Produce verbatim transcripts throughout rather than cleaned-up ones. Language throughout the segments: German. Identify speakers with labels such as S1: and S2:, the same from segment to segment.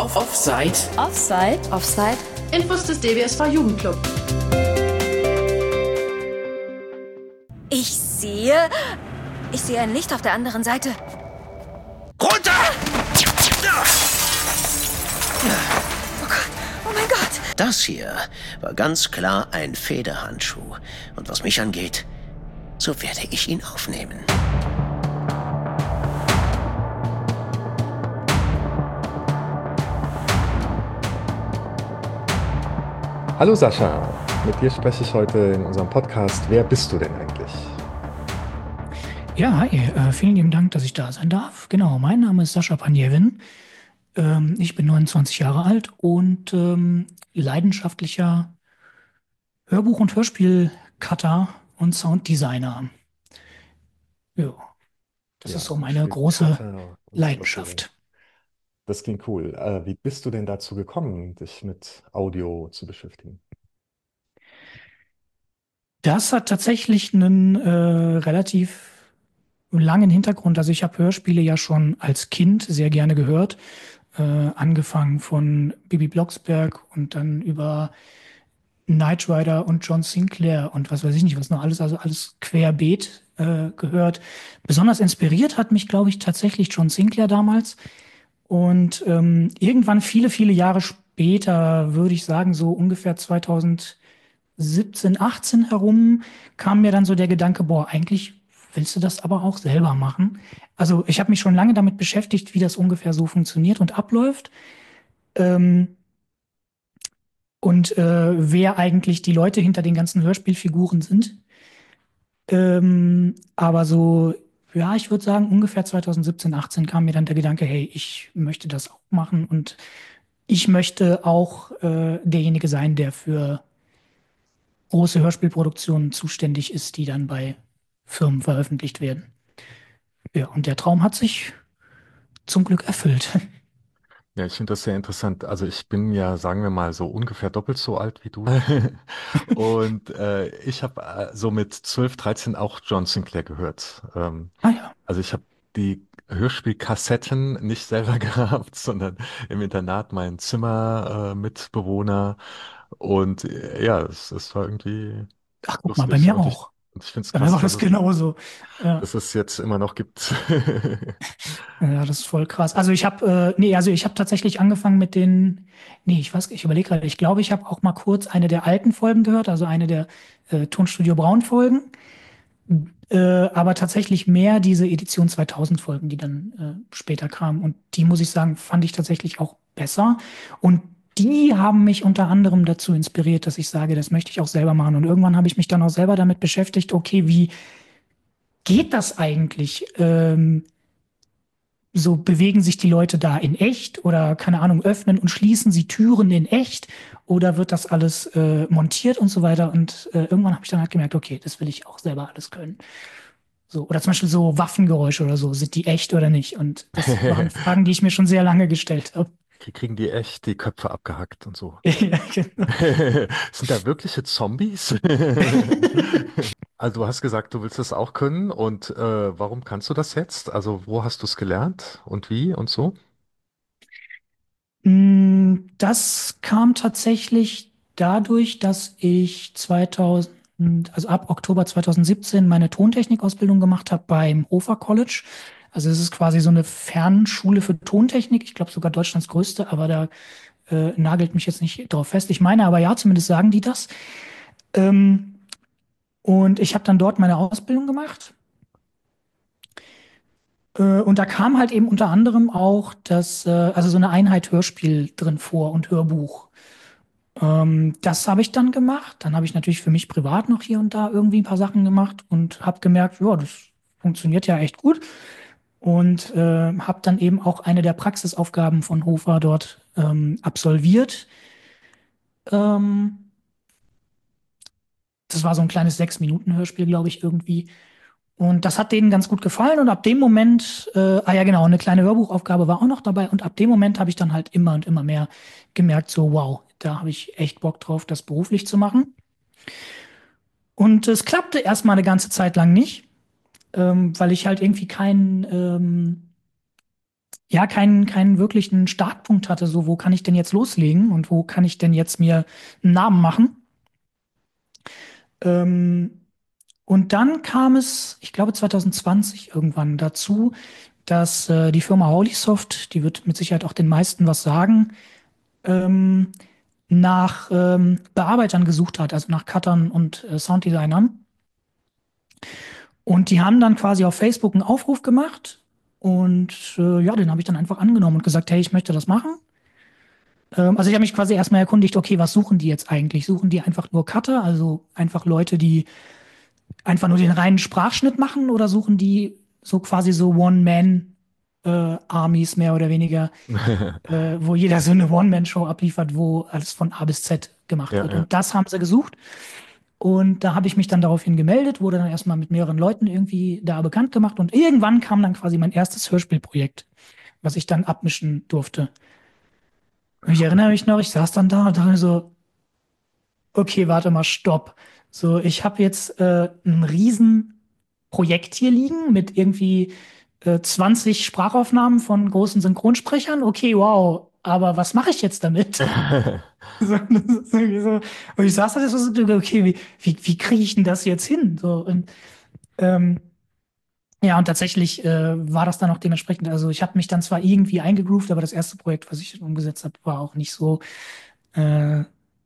S1: Offside.
S2: Offside.
S3: Offside.
S4: Infos des D B S V Jugendclub.
S3: Ich sehe... Ich sehe ein Licht auf der anderen Seite.
S1: Runter!
S3: Oh Gott, oh mein Gott.
S1: Das hier war ganz klar ein Federhandschuh. Und was mich angeht, so werde ich ihn aufnehmen.
S5: Hallo Sascha, mit dir spreche ich heute in unserem Podcast. Wer bist du denn eigentlich?
S6: Ja, hi, äh, vielen lieben Dank, dass ich da sein darf. Genau, mein Name ist Sascha Panjewin. Ähm, ich bin neunundzwanzig Jahre alt und ähm, leidenschaftlicher Hörbuch- und Hörspiel-Cutter und Sounddesigner. Ja, das
S5: Ja,
S6: ist so meine große
S5: Hörspielcutter und
S6: Leidenschaft.
S5: Das klingt cool. Äh, wie bist du denn dazu gekommen, dich mit Audio zu beschäftigen?
S6: Das hat tatsächlich einen äh, relativ langen Hintergrund. Also ich habe Hörspiele ja schon als Kind sehr gerne gehört. Äh, angefangen von Bibi Blocksberg und dann über Knight Rider und John Sinclair und was weiß ich nicht, was noch alles, also alles querbeet äh, gehört. Besonders inspiriert hat mich, glaube ich, tatsächlich John Sinclair damals. Und ähm, irgendwann viele, viele Jahre später, würde ich sagen, so ungefähr zweitausendsiebzehn, achtzehn herum, kam mir dann so der Gedanke, boah, eigentlich willst du das aber auch selber machen. Also ich habe mich schon lange damit beschäftigt, wie das ungefähr so funktioniert und abläuft. Ähm, und äh, wer eigentlich die Leute hinter den ganzen Hörspielfiguren sind. Ähm, aber so, ja, ich würde sagen, ungefähr zweitausendsiebzehn, achtzehn kam mir dann der Gedanke, hey, ich möchte das auch machen und ich möchte auch äh, derjenige sein, der für große Hörspielproduktionen zuständig ist, die dann bei Firmen veröffentlicht werden. Ja, und der Traum hat sich zum Glück erfüllt.
S5: Ja, ich finde das sehr interessant. Also ich bin ja, sagen wir mal, so ungefähr doppelt so alt wie du. Und äh, ich habe äh, so mit zwölf, dreizehn auch John Sinclair gehört. Ähm,
S6: Ah ja.
S5: also ich habe die Hörspielkassetten nicht selber gehabt, sondern im Internat mein Zimmer äh, Mitbewohner. Und äh, ja, es, es war irgendwie
S6: Ach, guck mal, bei
S5: lustig.
S6: mir
S5: Und ich,
S6: auch.
S5: und ich finde es
S6: Bei mir
S5: krass,
S6: war
S5: dass
S6: das
S5: es,
S6: genauso. Ja.
S5: dass es jetzt immer noch gibt.
S6: Ja, das ist voll krass. Also ich habe, äh, nee, also ich habe tatsächlich angefangen mit den, nee, ich weiß, ich überlege gerade, ich glaube, ich habe auch mal kurz eine der alten Folgen gehört, also eine der äh, Tonstudio Braun Folgen, äh, aber tatsächlich mehr diese Edition zweitausend Folgen, die dann äh, später kamen. Und die, muss ich sagen, fand ich tatsächlich auch besser. Und die haben mich unter anderem dazu inspiriert, dass ich sage, das möchte ich auch selber machen. Und irgendwann habe ich mich dann auch selber damit beschäftigt, okay, wie geht das eigentlich? Ähm, So bewegen sich die Leute da in echt oder keine Ahnung, öffnen und schließen sie Türen in echt oder wird das alles äh, montiert und so weiter. Und äh, irgendwann habe ich dann halt gemerkt, okay, das will ich auch selber alles können. So, oder zum Beispiel so Waffengeräusche oder so, sind die echt oder nicht? Und das waren Fragen, die ich mir schon sehr lange gestellt habe.
S5: Kriegen die echt die Köpfe abgehackt und so.
S6: Ja, genau.
S5: Sind da wirkliche Zombies? Also du hast gesagt, du willst das auch können und äh, warum kannst du das jetzt? Also wo hast du es gelernt und wie und so?
S6: Mm, Das kam tatsächlich dadurch, dass ich zweitausend, also ab Oktober zweitausendsiebzehn meine Tontechnikausbildung gemacht habe beim Hofer College. Also es ist quasi so eine Fernschule für Tontechnik. Ich glaube sogar Deutschlands größte, aber da äh, nagelt mich jetzt nicht drauf fest. Ich meine aber ja, zumindest sagen die das. Ähm, und ich habe dann dort meine Ausbildung gemacht. Äh, und da kam halt eben unter anderem auch das, äh, also so eine Einheit Hörspiel drin vor und Hörbuch. Ähm, das habe ich dann gemacht. Dann habe ich natürlich für mich privat noch hier und da irgendwie ein paar Sachen gemacht und habe gemerkt, ja, das funktioniert ja echt gut. Und äh, habe dann eben auch eine der Praxisaufgaben von Hofer dort ähm, absolviert. Ähm, Das war so ein kleines Sechs-Minuten-Hörspiel, glaube ich, irgendwie. Und das hat denen ganz gut gefallen. Und ab dem Moment, äh, ah ja genau, eine kleine Hörbuchaufgabe war auch noch dabei. Und ab dem Moment habe ich dann halt immer und immer mehr gemerkt, so wow, da habe ich echt Bock drauf, das beruflich zu machen. Und es klappte erstmal eine ganze Zeit lang nicht, ähm, weil ich halt irgendwie kein, ähm, ja keinen, keinen wirklichen Startpunkt hatte, so wo kann ich denn jetzt loslegen und wo kann ich denn jetzt mir einen Namen machen. Ähm, und dann kam es, ich glaube zwanzig zwanzig irgendwann dazu, dass äh, die Firma Holysoft, die wird mit Sicherheit auch den meisten was sagen, ähm, nach ähm, Bearbeitern gesucht hat, also nach Cuttern und äh, Sounddesignern. Und die haben dann quasi auf Facebook einen Aufruf gemacht und äh, ja, den habe ich dann einfach angenommen und gesagt, hey, ich möchte das machen. Ähm, also ich habe mich quasi erstmal erkundigt, okay, was suchen die jetzt eigentlich? Suchen die einfach nur Cutter, also einfach Leute, die einfach nur den reinen Sprachschnitt machen oder suchen die so quasi so One-Man-Armies mehr oder weniger, äh, wo jeder so eine One-Man-Show abliefert, wo alles von A bis Z gemacht
S5: Ja,
S6: wird.
S5: ja.
S6: Und das haben sie gesucht. Und da habe ich mich dann daraufhin gemeldet, wurde dann erstmal mit mehreren Leuten irgendwie da bekannt gemacht und irgendwann kam dann quasi mein erstes Hörspielprojekt, was ich dann abmischen durfte. Und ich erinnere mich noch, ich saß dann da und dachte mir so, okay, warte mal, stopp. So, ich habe jetzt äh, ein riesen Projekt hier liegen mit irgendwie äh, zwanzig Sprachaufnahmen von großen Synchronsprechern. Okay, wow. Aber was mache ich jetzt damit? So, das ist irgendwie so. Und ich saß da so, so, okay, wie, wie, wie kriege ich denn das jetzt hin? So, und, ähm, ja, und tatsächlich äh, war das dann auch dementsprechend. Also ich habe mich dann zwar irgendwie eingegroovt, aber das erste Projekt, was ich dann umgesetzt habe, war auch nicht so. Äh,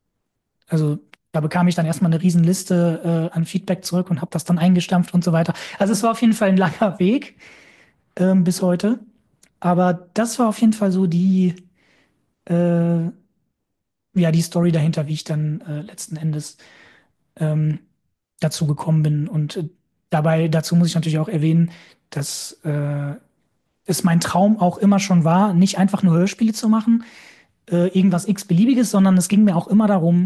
S6: also da bekam ich dann erstmal eine Riesenliste äh, an Feedback zurück und habe das dann eingestampft und so weiter. Also es war auf jeden Fall ein langer Weg ähm, bis heute. Aber das war auf jeden Fall so die, äh, ja, die Story dahinter, wie ich dann äh, letzten Endes ähm, dazu gekommen bin. Und äh, dabei, dazu muss ich natürlich auch erwähnen, dass äh, es mein Traum auch immer schon war, nicht einfach nur Hörspiele zu machen, äh, irgendwas x-beliebiges, sondern es ging mir auch immer darum,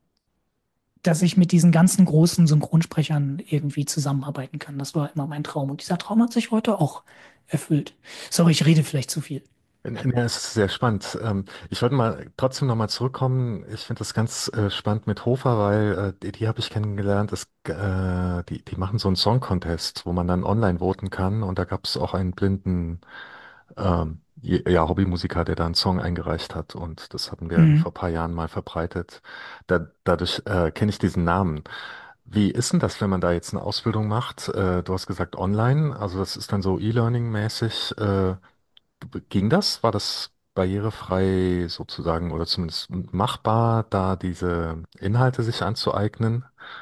S6: dass ich mit diesen ganzen großen Synchronsprechern irgendwie zusammenarbeiten kann. Das war immer mein Traum. Und dieser Traum hat sich heute auch erfüllt. Sorry, ich rede vielleicht zu viel.
S5: Ja, es ist sehr spannend. Ähm, Ich wollte mal trotzdem nochmal zurückkommen. Ich finde das ganz äh, spannend mit Hofer, weil äh, die, die habe ich kennengelernt. Es, äh, die, die machen so einen Song Contest, wo man dann online voten kann. Und da gab es auch einen blinden ähm, je- ja, Hobbymusiker, der da einen Song eingereicht hat. Und das hatten wir vor
S6: Mhm.
S5: ein paar Jahren mal verbreitet. Da, dadurch äh, kenne ich diesen Namen. Wie ist denn das, wenn man da jetzt eine Ausbildung macht? Äh, du hast gesagt online, also das ist dann so E-Learning-mäßig. Äh, Ging das? War das barrierefrei sozusagen oder zumindest machbar, da diese Inhalte sich anzueignen?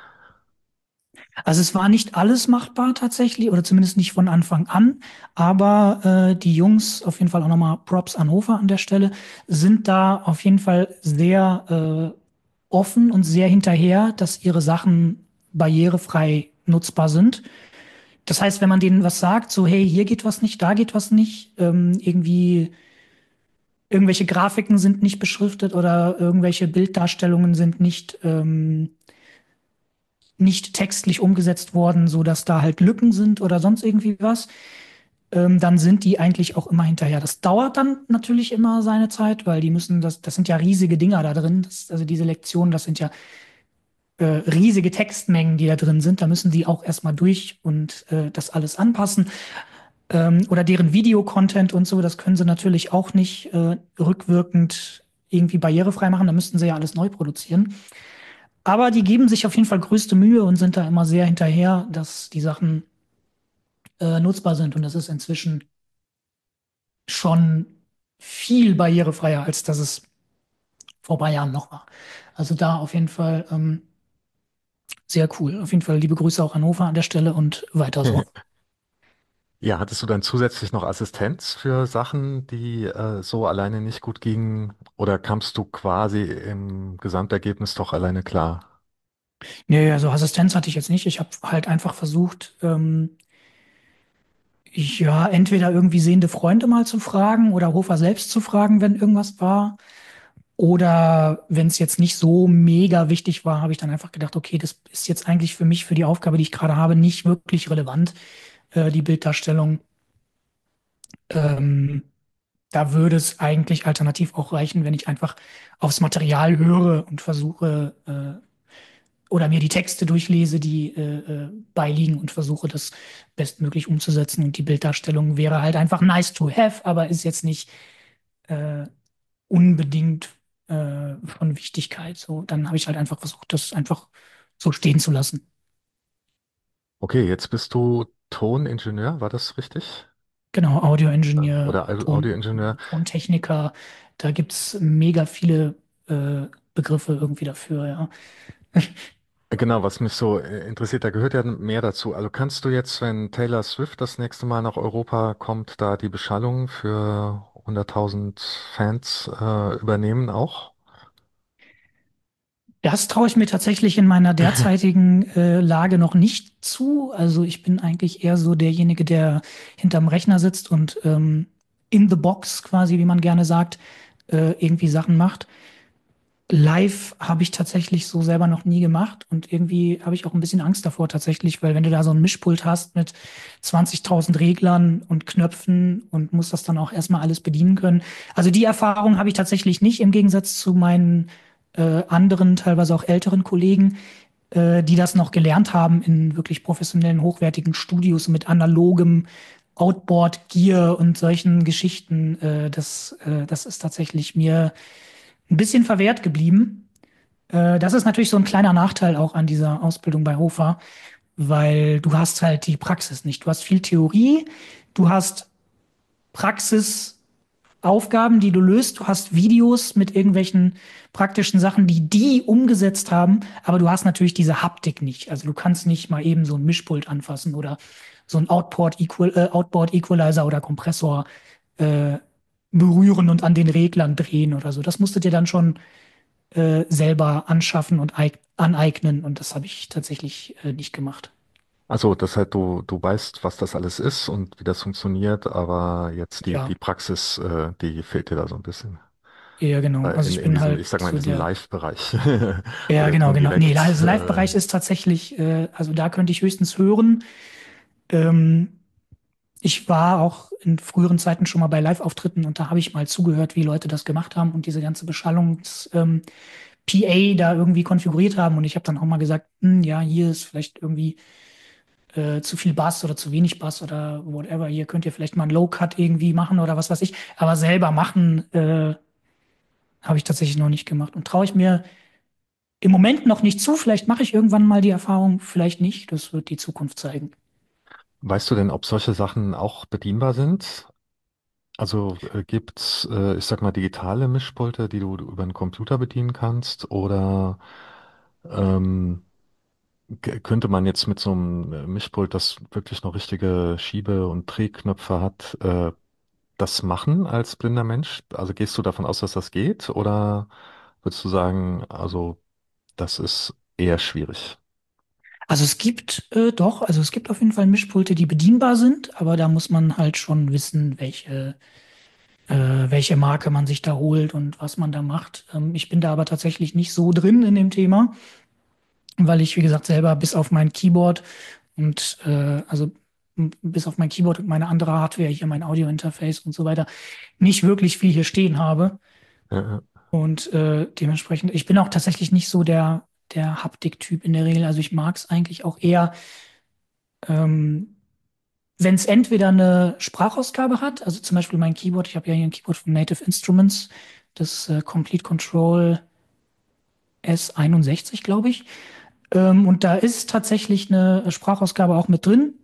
S6: Also es war nicht alles machbar tatsächlich, oder zumindest nicht von Anfang an. Aber äh, die Jungs, auf jeden Fall auch nochmal Props an Hofer an der Stelle, sind da auf jeden Fall sehr äh, offen und sehr hinterher, dass ihre Sachen barrierefrei nutzbar sind. Das heißt, wenn man denen was sagt, so, hey, hier geht was nicht, da geht was nicht, ähm, irgendwie irgendwelche Grafiken sind nicht beschriftet oder irgendwelche Bilddarstellungen sind nicht, ähm, nicht textlich umgesetzt worden, so dass da halt Lücken sind oder sonst irgendwie was, ähm, dann sind die eigentlich auch immer hinterher. Das dauert dann natürlich immer seine Zeit, weil die müssen, das, das sind ja riesige Dinger da drin. Das, also diese Lektionen, das sind ja äh, riesige Textmengen, die da drin sind. Da müssen die auch erstmal durch und äh, das alles anpassen. Ähm, oder deren Videocontent und so, das können sie natürlich auch nicht äh, rückwirkend irgendwie barrierefrei machen. Da müssten sie ja alles neu produzieren. Aber die geben sich auf jeden Fall größte Mühe und sind da immer sehr hinterher, dass die Sachen äh, nutzbar sind. Und das ist inzwischen schon viel barrierefreier, als das es vor ein paar Jahren noch war. Also da auf jeden Fall ähm, sehr cool. Auf jeden Fall liebe Grüße auch an Hannover an der Stelle und weiter so.
S5: Ja, hattest du dann zusätzlich noch Assistenz für Sachen, die äh, so alleine nicht gut gingen? Oder kamst du quasi im Gesamtergebnis doch alleine klar?
S6: Nee, also Assistenz hatte ich jetzt nicht. Ich habe halt einfach versucht, ähm, ja, entweder irgendwie sehende Freunde mal zu fragen oder Hofer selbst zu fragen, wenn irgendwas war. Oder wenn es jetzt nicht so mega wichtig war, habe ich dann einfach gedacht, okay, das ist jetzt eigentlich für mich, für die Aufgabe, die ich gerade habe, nicht wirklich relevant, äh, die Bilddarstellung. Ähm, Da würde es eigentlich alternativ auch reichen, wenn ich einfach aufs Material höre und versuche, äh, oder mir die Texte durchlese, die äh, äh, beiliegen und versuche, das bestmöglich umzusetzen. Und die Bilddarstellung wäre halt einfach nice to have, aber ist jetzt nicht äh, unbedingt äh, von Wichtigkeit. So, dann habe ich halt einfach versucht, das einfach so stehen zu lassen.
S5: Okay, jetzt bist du Toningenieur, war das richtig?
S6: Genau, Audioingenieur,
S5: Oder Au-
S6: Ton,
S5: Audioingenieur?
S6: Tontechniker, da gibt's mega viele äh, Begriffe irgendwie dafür, ja.
S5: Genau, was mich so äh, interessiert, da gehört ja mehr dazu. Also kannst du jetzt, wenn Taylor Swift das nächste Mal nach Europa kommt, da die Beschallung für hunderttausend Fans äh, übernehmen auch?
S6: Das traue ich mir tatsächlich in meiner derzeitigen äh, Lage noch nicht zu. Also ich bin eigentlich eher so derjenige, der hinterm Rechner sitzt und ähm, in the box quasi, wie man gerne sagt, äh, irgendwie Sachen macht. Live habe ich tatsächlich so selber noch nie gemacht und irgendwie habe ich auch ein bisschen Angst davor tatsächlich, weil wenn du da so ein Mischpult hast mit zwanzigtausend Reglern und Knöpfen und musst das dann auch erstmal alles bedienen können. Also die Erfahrung habe ich tatsächlich nicht im Gegensatz zu meinen äh, anderen, teilweise auch älteren Kollegen, äh, die das noch gelernt haben in wirklich professionellen, hochwertigen Studios mit analogem Outboard-Gear und solchen Geschichten. Äh, das, äh, das ist tatsächlich mir ein bisschen verwehrt geblieben. Äh, das ist natürlich so ein kleiner Nachteil auch an dieser Ausbildung bei Hofer, weil du hast halt die Praxis nicht. Du hast viel Theorie, du hast Praxisaufgaben, die du löst, du hast Videos mit irgendwelchen praktischen Sachen, die die umgesetzt haben, aber du hast natürlich diese Haptik nicht. Also du kannst nicht mal eben so ein Mischpult anfassen oder so ein Outport Equal, äh, Outboard Equalizer oder Kompressor äh, berühren und an den Reglern drehen oder so. Das musst du dir dann schon äh, selber anschaffen und eig aneignen. Und das habe ich tatsächlich äh, nicht gemacht.
S5: Also, das heißt, du, du weißt, was das alles ist und wie das funktioniert, aber jetzt die, die
S6: Ja,
S5: Praxis, äh, die fehlt dir da so ein bisschen.
S6: ja, genau.
S5: Äh,
S6: Also
S5: In,
S6: ich
S5: in
S6: bin
S5: diesem,
S6: halt
S5: ich sag mal, in
S6: so
S5: diesem
S6: der.
S5: Live-Bereich, wo
S6: Ja,
S5: der
S6: genau,
S5: Ton
S6: genau. Nee,
S5: direkt,
S6: also
S5: äh,
S6: Live-Bereich ist tatsächlich, äh, also da könnte ich höchstens hören. Ähm, Ich war auch in früheren Zeiten schon mal bei Live-Auftritten und da habe ich mal zugehört, wie Leute das gemacht haben und diese ganze Beschallungs, ähm, P A da irgendwie konfiguriert haben. Und ich habe dann auch mal gesagt, hm, ja, hier ist vielleicht irgendwie äh, zu viel Bass oder zu wenig Bass oder whatever. Hier könnt ihr vielleicht mal einen Low-Cut irgendwie machen oder was weiß ich. Aber selber machen äh, habe ich tatsächlich noch nicht gemacht und traue ich mir im Moment noch nicht zu. Vielleicht mache ich irgendwann mal die Erfahrung, vielleicht nicht. Das wird die Zukunft zeigen.
S5: weißt du denn, ob solche Sachen auch bedienbar sind? Also äh, gibt's, äh, ich sag mal, digitale Mischpulte, die du über einen Computer bedienen kannst? Oder ähm, k- könnte man jetzt mit so einem äh, Mischpult, das wirklich noch richtige Schiebe- und Drehknöpfe hat, äh, das machen als blinder Mensch? Also gehst du davon aus, dass das geht? Oder würdest du sagen, also das ist eher schwierig?
S6: Also es gibt äh, doch, also es gibt auf jeden Fall Mischpulte, die bedienbar sind, aber da muss man halt schon wissen, welche, äh, welche Marke man sich da holt und was man da macht. Ähm, ich bin da aber tatsächlich nicht so drin in dem Thema, weil ich, wie gesagt, selber bis auf mein Keyboard und äh, also m- bis auf mein Keyboard und meine andere Hardware, hier mein Audio-Interface und so weiter, nicht wirklich viel hier stehen habe.
S5: Ja, ja.
S6: Und äh, dementsprechend, ich bin auch tatsächlich nicht so der, der Haptik-Typ in der Regel. Also ich mag es eigentlich auch eher, ähm, wenn es entweder eine Sprachausgabe hat, also zum Beispiel mein Keyboard, ich habe ja hier ein Keyboard von Native Instruments, das äh, Complete Control S einundsechzig, glaube ich. Ähm, und da ist tatsächlich eine Sprachausgabe auch mit drin.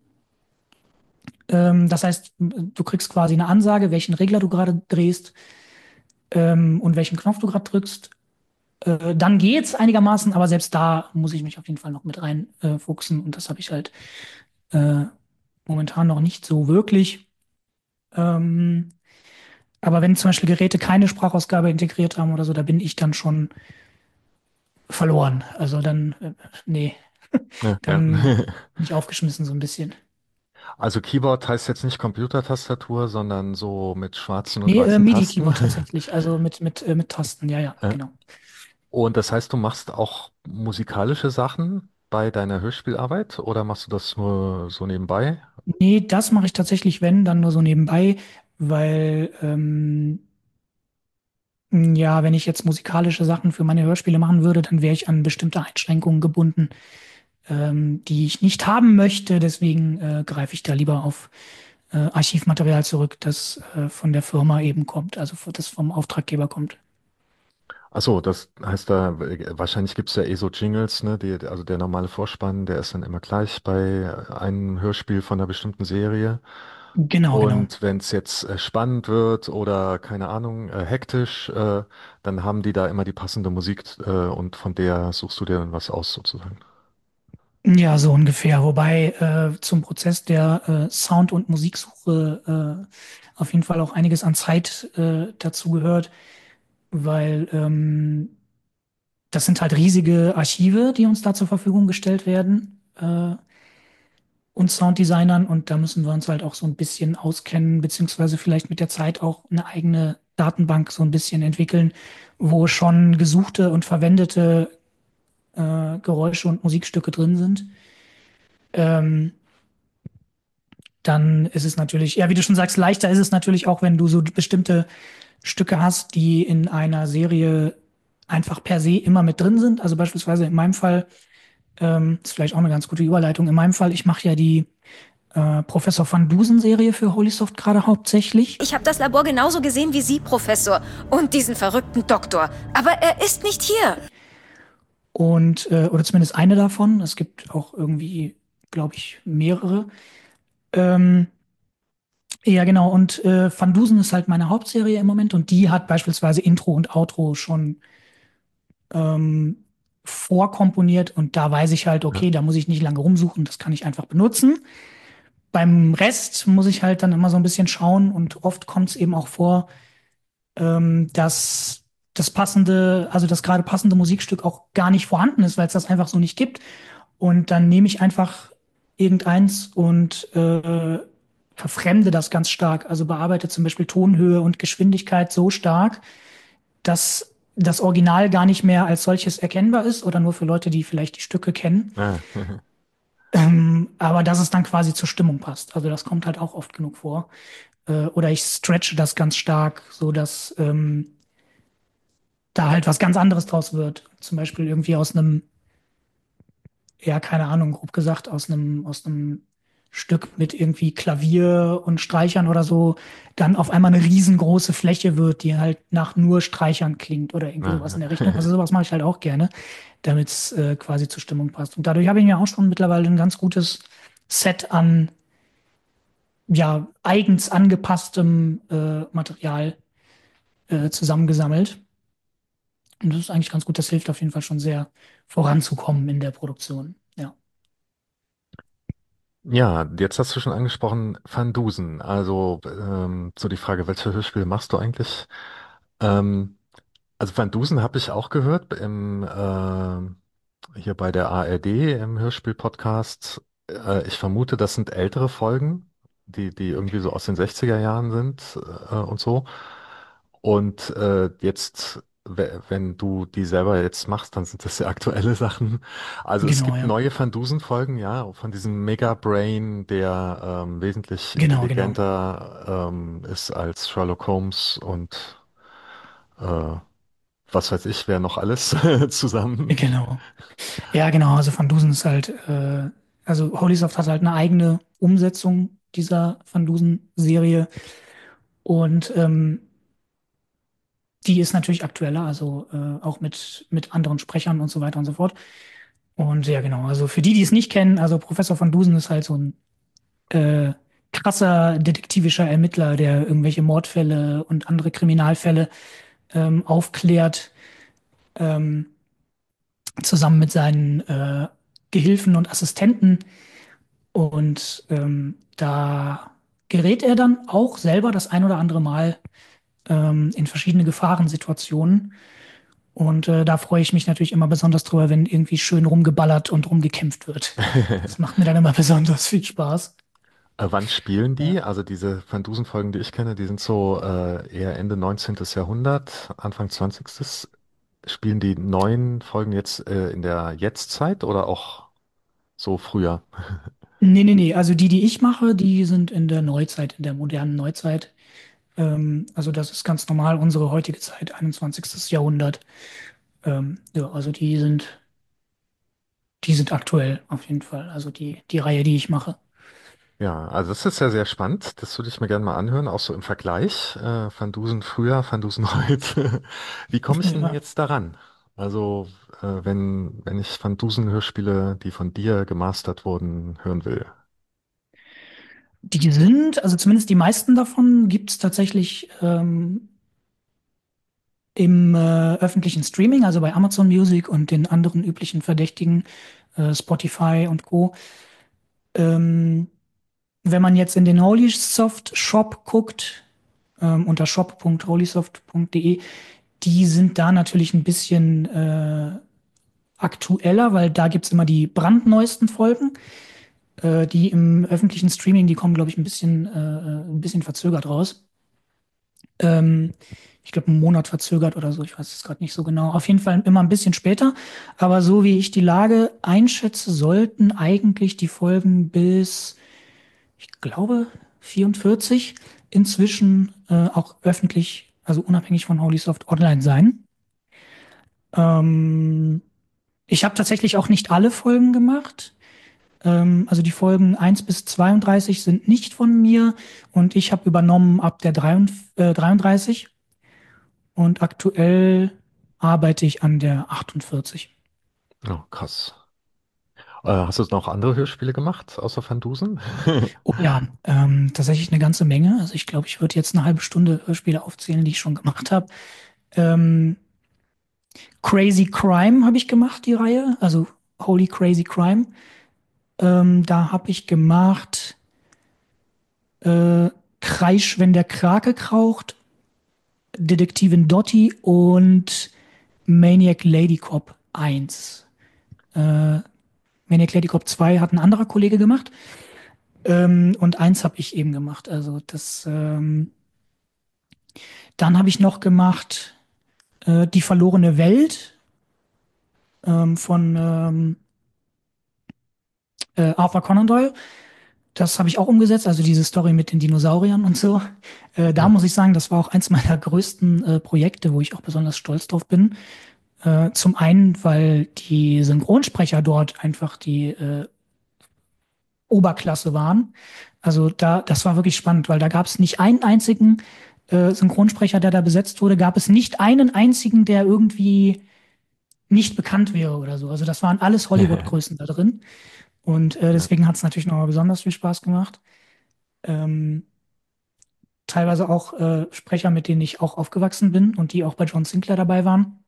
S6: Ähm, das heißt, du kriegst quasi eine Ansage, welchen Regler du gerade drehst ähm, und welchen Knopf du gerade drückst. Äh, dann geht's einigermaßen, aber selbst da muss ich mich auf jeden Fall noch mit reinfuchsen äh, fuchsen. Und das habe ich halt äh, momentan noch nicht so wirklich. Ähm, aber wenn zum Beispiel Geräte keine Sprachausgabe integriert haben oder so, da bin ich dann schon verloren. Also dann, äh, nee,
S5: Ja, ja.
S6: dann bin ich aufgeschmissen so ein bisschen.
S5: Also Keyboard heißt jetzt nicht Computertastatur, sondern so mit schwarzen und
S6: Nee, äh,
S5: weißen Tasten.
S6: MIDI-Keyboard tatsächlich, also mit, mit, äh, mit Tasten, ja, ja,
S5: Ja.
S6: genau.
S5: Und das heißt, du machst auch musikalische Sachen bei deiner Hörspielarbeit oder machst du das nur so nebenbei?
S6: Nee, das mache ich tatsächlich, wenn, dann nur so nebenbei, weil ähm, Ja, wenn ich jetzt musikalische Sachen für meine Hörspiele machen würde, dann wäre ich an bestimmte Einschränkungen gebunden, ähm, die ich nicht haben möchte. Deswegen äh, greife ich da lieber auf äh, Archivmaterial zurück, das äh, von der Firma eben kommt, also das vom Auftraggeber kommt.
S5: Ach so, das heißt da, äh, wahrscheinlich gibt's ja eh so Jingles, ne? Die, also der normale Vorspann, der ist dann immer gleich bei einem Hörspiel von einer bestimmten Serie.
S6: Genau, genau.
S5: Und wenn es jetzt äh, spannend wird oder keine Ahnung, äh, hektisch, äh, dann haben die da immer die passende Musik äh, und von der suchst du dir dann was aus sozusagen.
S6: Ja, so ungefähr. Wobei äh, zum Prozess der äh, Sound- und Musiksuche äh, auf jeden Fall auch einiges an Zeit äh, dazu gehört, weil ähm, das sind halt riesige Archive, die uns da zur Verfügung gestellt werden, äh, uns Sounddesignern, und da müssen wir uns halt auch so ein bisschen auskennen, beziehungsweise vielleicht mit der Zeit auch eine eigene Datenbank so ein bisschen entwickeln, wo schon gesuchte und verwendete äh, Geräusche und Musikstücke drin sind. Ähm, Dann ist es natürlich, ja, wie du schon sagst, leichter ist es natürlich auch, wenn du so bestimmte Stücke hast, die in einer Serie einfach per se immer mit drin sind. Also beispielsweise in meinem Fall, ähm, ist vielleicht auch eine ganz gute Überleitung. In meinem Fall, ich mache ja die äh, Professor Van Dusen-Serie für Holysoft gerade hauptsächlich.
S3: Ich habe das Labor genauso gesehen wie Sie, Professor. Und diesen verrückten Doktor. Aber er ist nicht hier.
S6: Und, äh, oder zumindest eine davon. Es gibt auch irgendwie, glaube ich, mehrere. Ähm, ja, genau. Und äh, Van Dusen ist halt meine Hauptserie im Moment, und die hat beispielsweise Intro und Outro schon ähm, vorkomponiert, und da weiß ich halt,
S5: Ja.
S6: okay, da muss ich nicht lange rumsuchen, das kann ich einfach benutzen. Beim Rest muss ich halt dann immer so ein bisschen schauen, und oft kommt es eben auch vor, ähm, dass das passende, also das gerade passende Musikstück auch gar nicht vorhanden ist, weil es das einfach so nicht gibt. Und dann nehme ich einfach irgendeins und äh, verfremde das ganz stark. Also bearbeite zum Beispiel Tonhöhe und Geschwindigkeit so stark, dass das Original gar nicht mehr als solches erkennbar ist, oder nur für Leute, die vielleicht die Stücke kennen.
S5: Ah,
S6: Ähm, aber dass es dann quasi zur Stimmung passt. Also das kommt halt auch oft genug vor. Äh, oder ich stretche das ganz stark, so dass ähm, da halt was ganz anderes draus wird. Zum Beispiel irgendwie aus einem, ja, keine Ahnung, grob gesagt, aus einem, aus einem Stück mit irgendwie Klavier und Streichern oder so, dann auf einmal eine riesengroße Fläche wird, die halt nach nur Streichern klingt oder irgendwie sowas in
S5: ah,
S6: der Richtung. Also sowas mache ich halt auch gerne, damit es äh, quasi zur Stimmung passt. Und dadurch habe ich mir auch schon mittlerweile ein ganz gutes Set an, ja, eigens angepasstem äh, Material äh, zusammengesammelt. Und das ist eigentlich ganz gut. Das hilft auf jeden Fall schon sehr voranzukommen in der Produktion. Ja.
S5: ja, jetzt hast du schon angesprochen, Van Dusen. Also ähm, so die Frage, welche Hörspiele machst du eigentlich? Ähm, also Van Dusen habe ich auch gehört im, ähm, hier bei der A R D im Hörspiel-Podcast. Äh, ich vermute, das sind ältere Folgen, die, die irgendwie so aus den sechziger Jahren sind äh, und so. Und äh, jetzt, we- wenn du die selber jetzt machst, dann sind das ja aktuelle Sachen. Also es
S6: Genau,
S5: gibt
S6: ja.
S5: neue Van Dusen-Folgen, ja, von diesem Mega-Brain, der ähm, wesentlich
S6: Genau, genau.
S5: intelligenter ähm, ist als Sherlock Holmes und äh, was weiß ich, wer noch alles zusammen.
S6: Genau. Ja, genau. Also Van Dusen ist halt, äh, also Holysoft hat halt eine eigene Umsetzung dieser Van Dusen-Serie, und ähm, die ist natürlich aktueller, also äh, auch mit, mit anderen Sprechern und so weiter und so fort. Und ja, genau. Also für die, die es nicht kennen, also Professor Van Dusen ist halt so ein äh, krasser detektivischer Ermittler, der irgendwelche Mordfälle und andere Kriminalfälle ähm, aufklärt, ähm, zusammen mit seinen äh, Gehilfen und Assistenten. Und ähm, da gerät er dann auch selber das ein oder andere Mal ähm, in verschiedene Gefahrensituationen. Und äh, da freue ich mich natürlich immer besonders drüber, wenn irgendwie schön rumgeballert und rumgekämpft wird. Das macht mir dann immer besonders viel Spaß.
S5: Äh, wann spielen
S6: Ja.
S5: die? Also diese Van Dusen-Folgen, die ich kenne, die sind so äh, eher Ende neunzehnten. Jahrhundert, Anfang zwanzigsten. Spielen die neuen Folgen jetzt äh, in der Jetztzeit oder auch so früher?
S6: Nee, nee, nee. Also die, die ich mache, die sind in der Neuzeit, in der modernen Neuzeit. Ähm, also das ist ganz normal, unsere heutige Zeit, einundzwanzigstes. Jahrhundert. Ähm, ja, also die sind, die sind aktuell auf jeden Fall. Also die, die Reihe, die ich mache.
S5: Ja, also das ist ja sehr spannend. Das würde ich mir gerne mal anhören, auch so im Vergleich. Äh, Van Dusen früher, Van Dusen heute. Wie komme ich denn
S6: Ja.
S5: jetzt daran? Also, äh, wenn, wenn ich Van Dusen Hörspiele, die von dir gemastert wurden, hören will.
S6: Die sind, also zumindest die meisten davon gibt es tatsächlich ähm, im äh, öffentlichen Streaming, also bei Amazon Music und den anderen üblichen Verdächtigen, äh, Spotify und Co. Ähm, Wenn man jetzt in den Holysoft Shop guckt, ähm, unter shop punkt holysoft punkt de, die sind da natürlich ein bisschen äh, aktueller, weil da gibt's immer die brandneuesten Folgen. Äh, die im öffentlichen Streaming, die kommen, glaube ich, ein bisschen, äh, ein bisschen verzögert raus. Ähm, Ich glaube, einen Monat verzögert oder so, ich weiß es gerade nicht so genau. Auf jeden Fall immer ein bisschen später. Aber so wie ich die Lage einschätze, sollten eigentlich die Folgen bis, ich glaube, vierundvierzig inzwischen äh, auch öffentlich, also unabhängig von Holysoft, online sein. Ähm, Ich habe tatsächlich auch nicht alle Folgen gemacht. Ähm, also die Folgen eins bis zweiunddreißig sind nicht von mir und ich habe übernommen ab der dreiundvierzig, äh, dreiunddreißig und aktuell arbeite ich an der achtundvierzig.
S5: Oh, krass. Äh, hast du noch andere Hörspiele gemacht, außer Van Dusen?
S6: Oh ja, ähm, tatsächlich eine ganze Menge. Also ich glaube, ich würde jetzt eine halbe Stunde Hörspiele aufzählen, die ich schon gemacht habe. Ähm, Crazy Crime habe ich gemacht, die Reihe. Also Holy Crazy Crime. Ähm, da habe ich gemacht äh, Kreisch, wenn der Krake kraucht, Detektivin Dottie und Maniac Lady Cop eins. Äh, Maniac Lady Cop zwei hat ein anderer Kollege gemacht. Ähm, und eins habe ich eben gemacht. Also das, ähm, dann habe ich noch gemacht äh, Die verlorene Welt ähm, von ähm, äh, Arthur Conan Doyle. Das habe ich auch umgesetzt, also diese Story mit den Dinosauriern und so. Äh, da
S5: Ja.
S6: muss ich sagen, das war auch eins meiner größten äh, Projekte, wo ich auch besonders stolz drauf bin. Äh, zum einen, weil die Synchronsprecher dort einfach die äh, Oberklasse waren. Also da, das war wirklich spannend, weil da gab es nicht einen einzigen äh, Synchronsprecher, der da besetzt wurde, gab es nicht einen einzigen, der irgendwie nicht bekannt wäre oder so. Also das waren alles Hollywood-Größen da drin. Und äh,
S5: Ja.
S6: deswegen hat es natürlich nochmal besonders viel Spaß gemacht. Ähm, Teilweise auch äh, Sprecher, mit denen ich auch aufgewachsen bin und die auch bei John Sinclair dabei waren.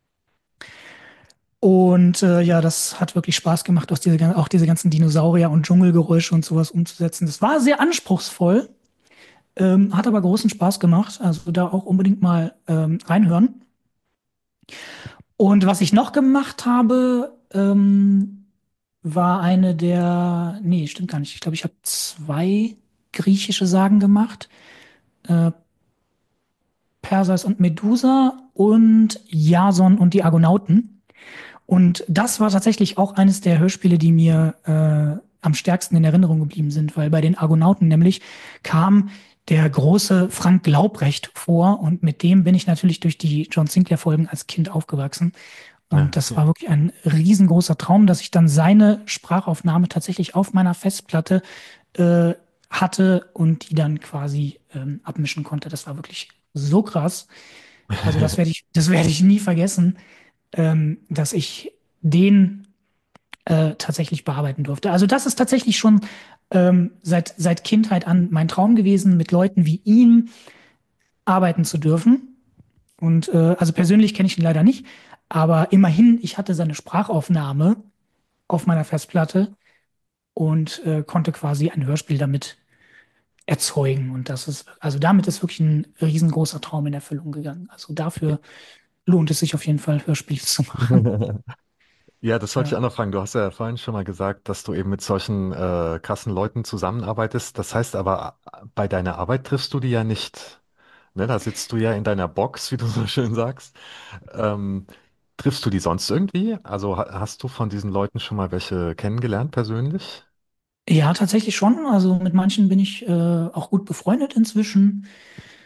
S6: Und äh, ja, das hat wirklich Spaß gemacht, aus diese, gan- auch diese ganzen Dinosaurier und Dschungelgeräusche und sowas umzusetzen. Das war sehr anspruchsvoll, ähm, hat aber großen Spaß gemacht. Also da auch unbedingt mal ähm, reinhören. Und was ich noch gemacht habe, ähm, war eine der, nee, stimmt gar nicht. Ich glaube, ich habe zwei griechische Sagen gemacht. Äh, Perseus und Medusa und Jason und die Argonauten. Und das war tatsächlich auch eines der Hörspiele, die mir äh, am stärksten in Erinnerung geblieben sind, weil bei den Argonauten nämlich kam der große Frank Glaubrecht vor und mit dem bin ich natürlich durch die John Sinclair-Folgen als Kind aufgewachsen. Und
S5: Ja,
S6: das
S5: ja.
S6: war wirklich ein riesengroßer Traum, dass ich dann seine Sprachaufnahme tatsächlich auf meiner Festplatte äh, hatte und die dann quasi ähm, abmischen konnte. Das war wirklich so krass. Also das werde ich, das werde ich nie vergessen, ähm, dass ich den äh, tatsächlich bearbeiten durfte. Also das ist tatsächlich schon ähm, seit, seit Kindheit an mein Traum gewesen, mit Leuten wie ihm arbeiten zu dürfen. Und äh, also persönlich kenne ich ihn leider nicht, aber immerhin, ich hatte seine Sprachaufnahme auf meiner Festplatte und äh, konnte quasi ein Hörspiel damit erzeugen. Und das ist, also damit ist wirklich ein riesengroßer Traum in Erfüllung gegangen. Also dafür lohnt es sich auf jeden Fall, Hörspiele zu machen.
S5: Ja, das wollte ich
S6: Ja.
S5: auch noch fragen. Du hast ja vorhin schon mal gesagt, dass du eben mit solchen äh, krassen Leuten zusammenarbeitest. Das heißt aber, äh, bei deiner Arbeit triffst du die ja nicht. Ne, da sitzt du ja in deiner Box, wie du so schön sagst. Ähm, triffst du die sonst irgendwie? Also ha- hast du von diesen Leuten schon mal welche kennengelernt persönlich?
S6: Ja, tatsächlich schon. Also mit manchen bin ich äh, auch gut befreundet inzwischen.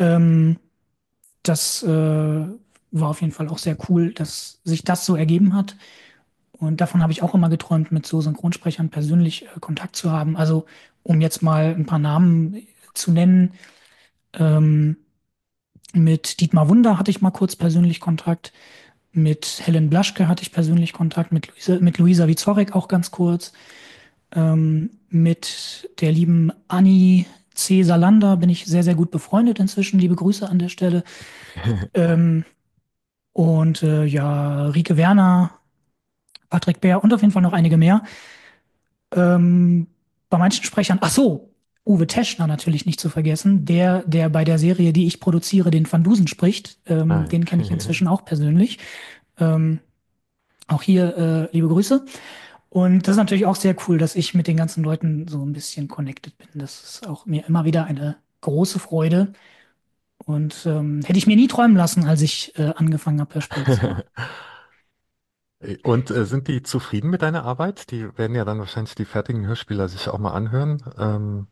S6: Ähm, das äh, war auf jeden Fall auch sehr cool, dass sich das so ergeben hat. Und davon habe ich auch immer geträumt, mit so Synchronsprechern persönlich äh, Kontakt zu haben. Also, um jetzt mal ein paar Namen zu nennen, ähm, mit Dietmar Wunder hatte ich mal kurz persönlich Kontakt. Mit Helen Blaschke hatte ich persönlich Kontakt. Mit Luisa, mit Luisa Wieczorek auch ganz kurz. Ähm, mit der lieben Annie C. Salander bin ich sehr, sehr gut befreundet inzwischen. Liebe Grüße an der Stelle. Ähm, und äh, ja, Rike Werner, Patrick Bär und auf jeden Fall noch einige mehr. Ähm, bei manchen Sprechern, ach so, Uwe Teschner natürlich nicht zu vergessen, der, der bei der Serie, die ich produziere, den Van Dusen spricht, ähm,
S5: Ah,
S6: den kenne ich inzwischen auch persönlich. Ähm, auch hier äh, liebe Grüße. Und das ist natürlich auch sehr cool, dass ich mit den ganzen Leuten so ein bisschen connected bin. Das ist auch mir immer wieder eine große Freude. Und ähm, hätte ich mir nie träumen lassen, als ich äh, angefangen habe, Hörspiele zu machen.
S5: Und äh, sind die zufrieden mit deiner Arbeit? Die werden ja dann wahrscheinlich die fertigen Hörspieler sich auch mal anhören. Ähm,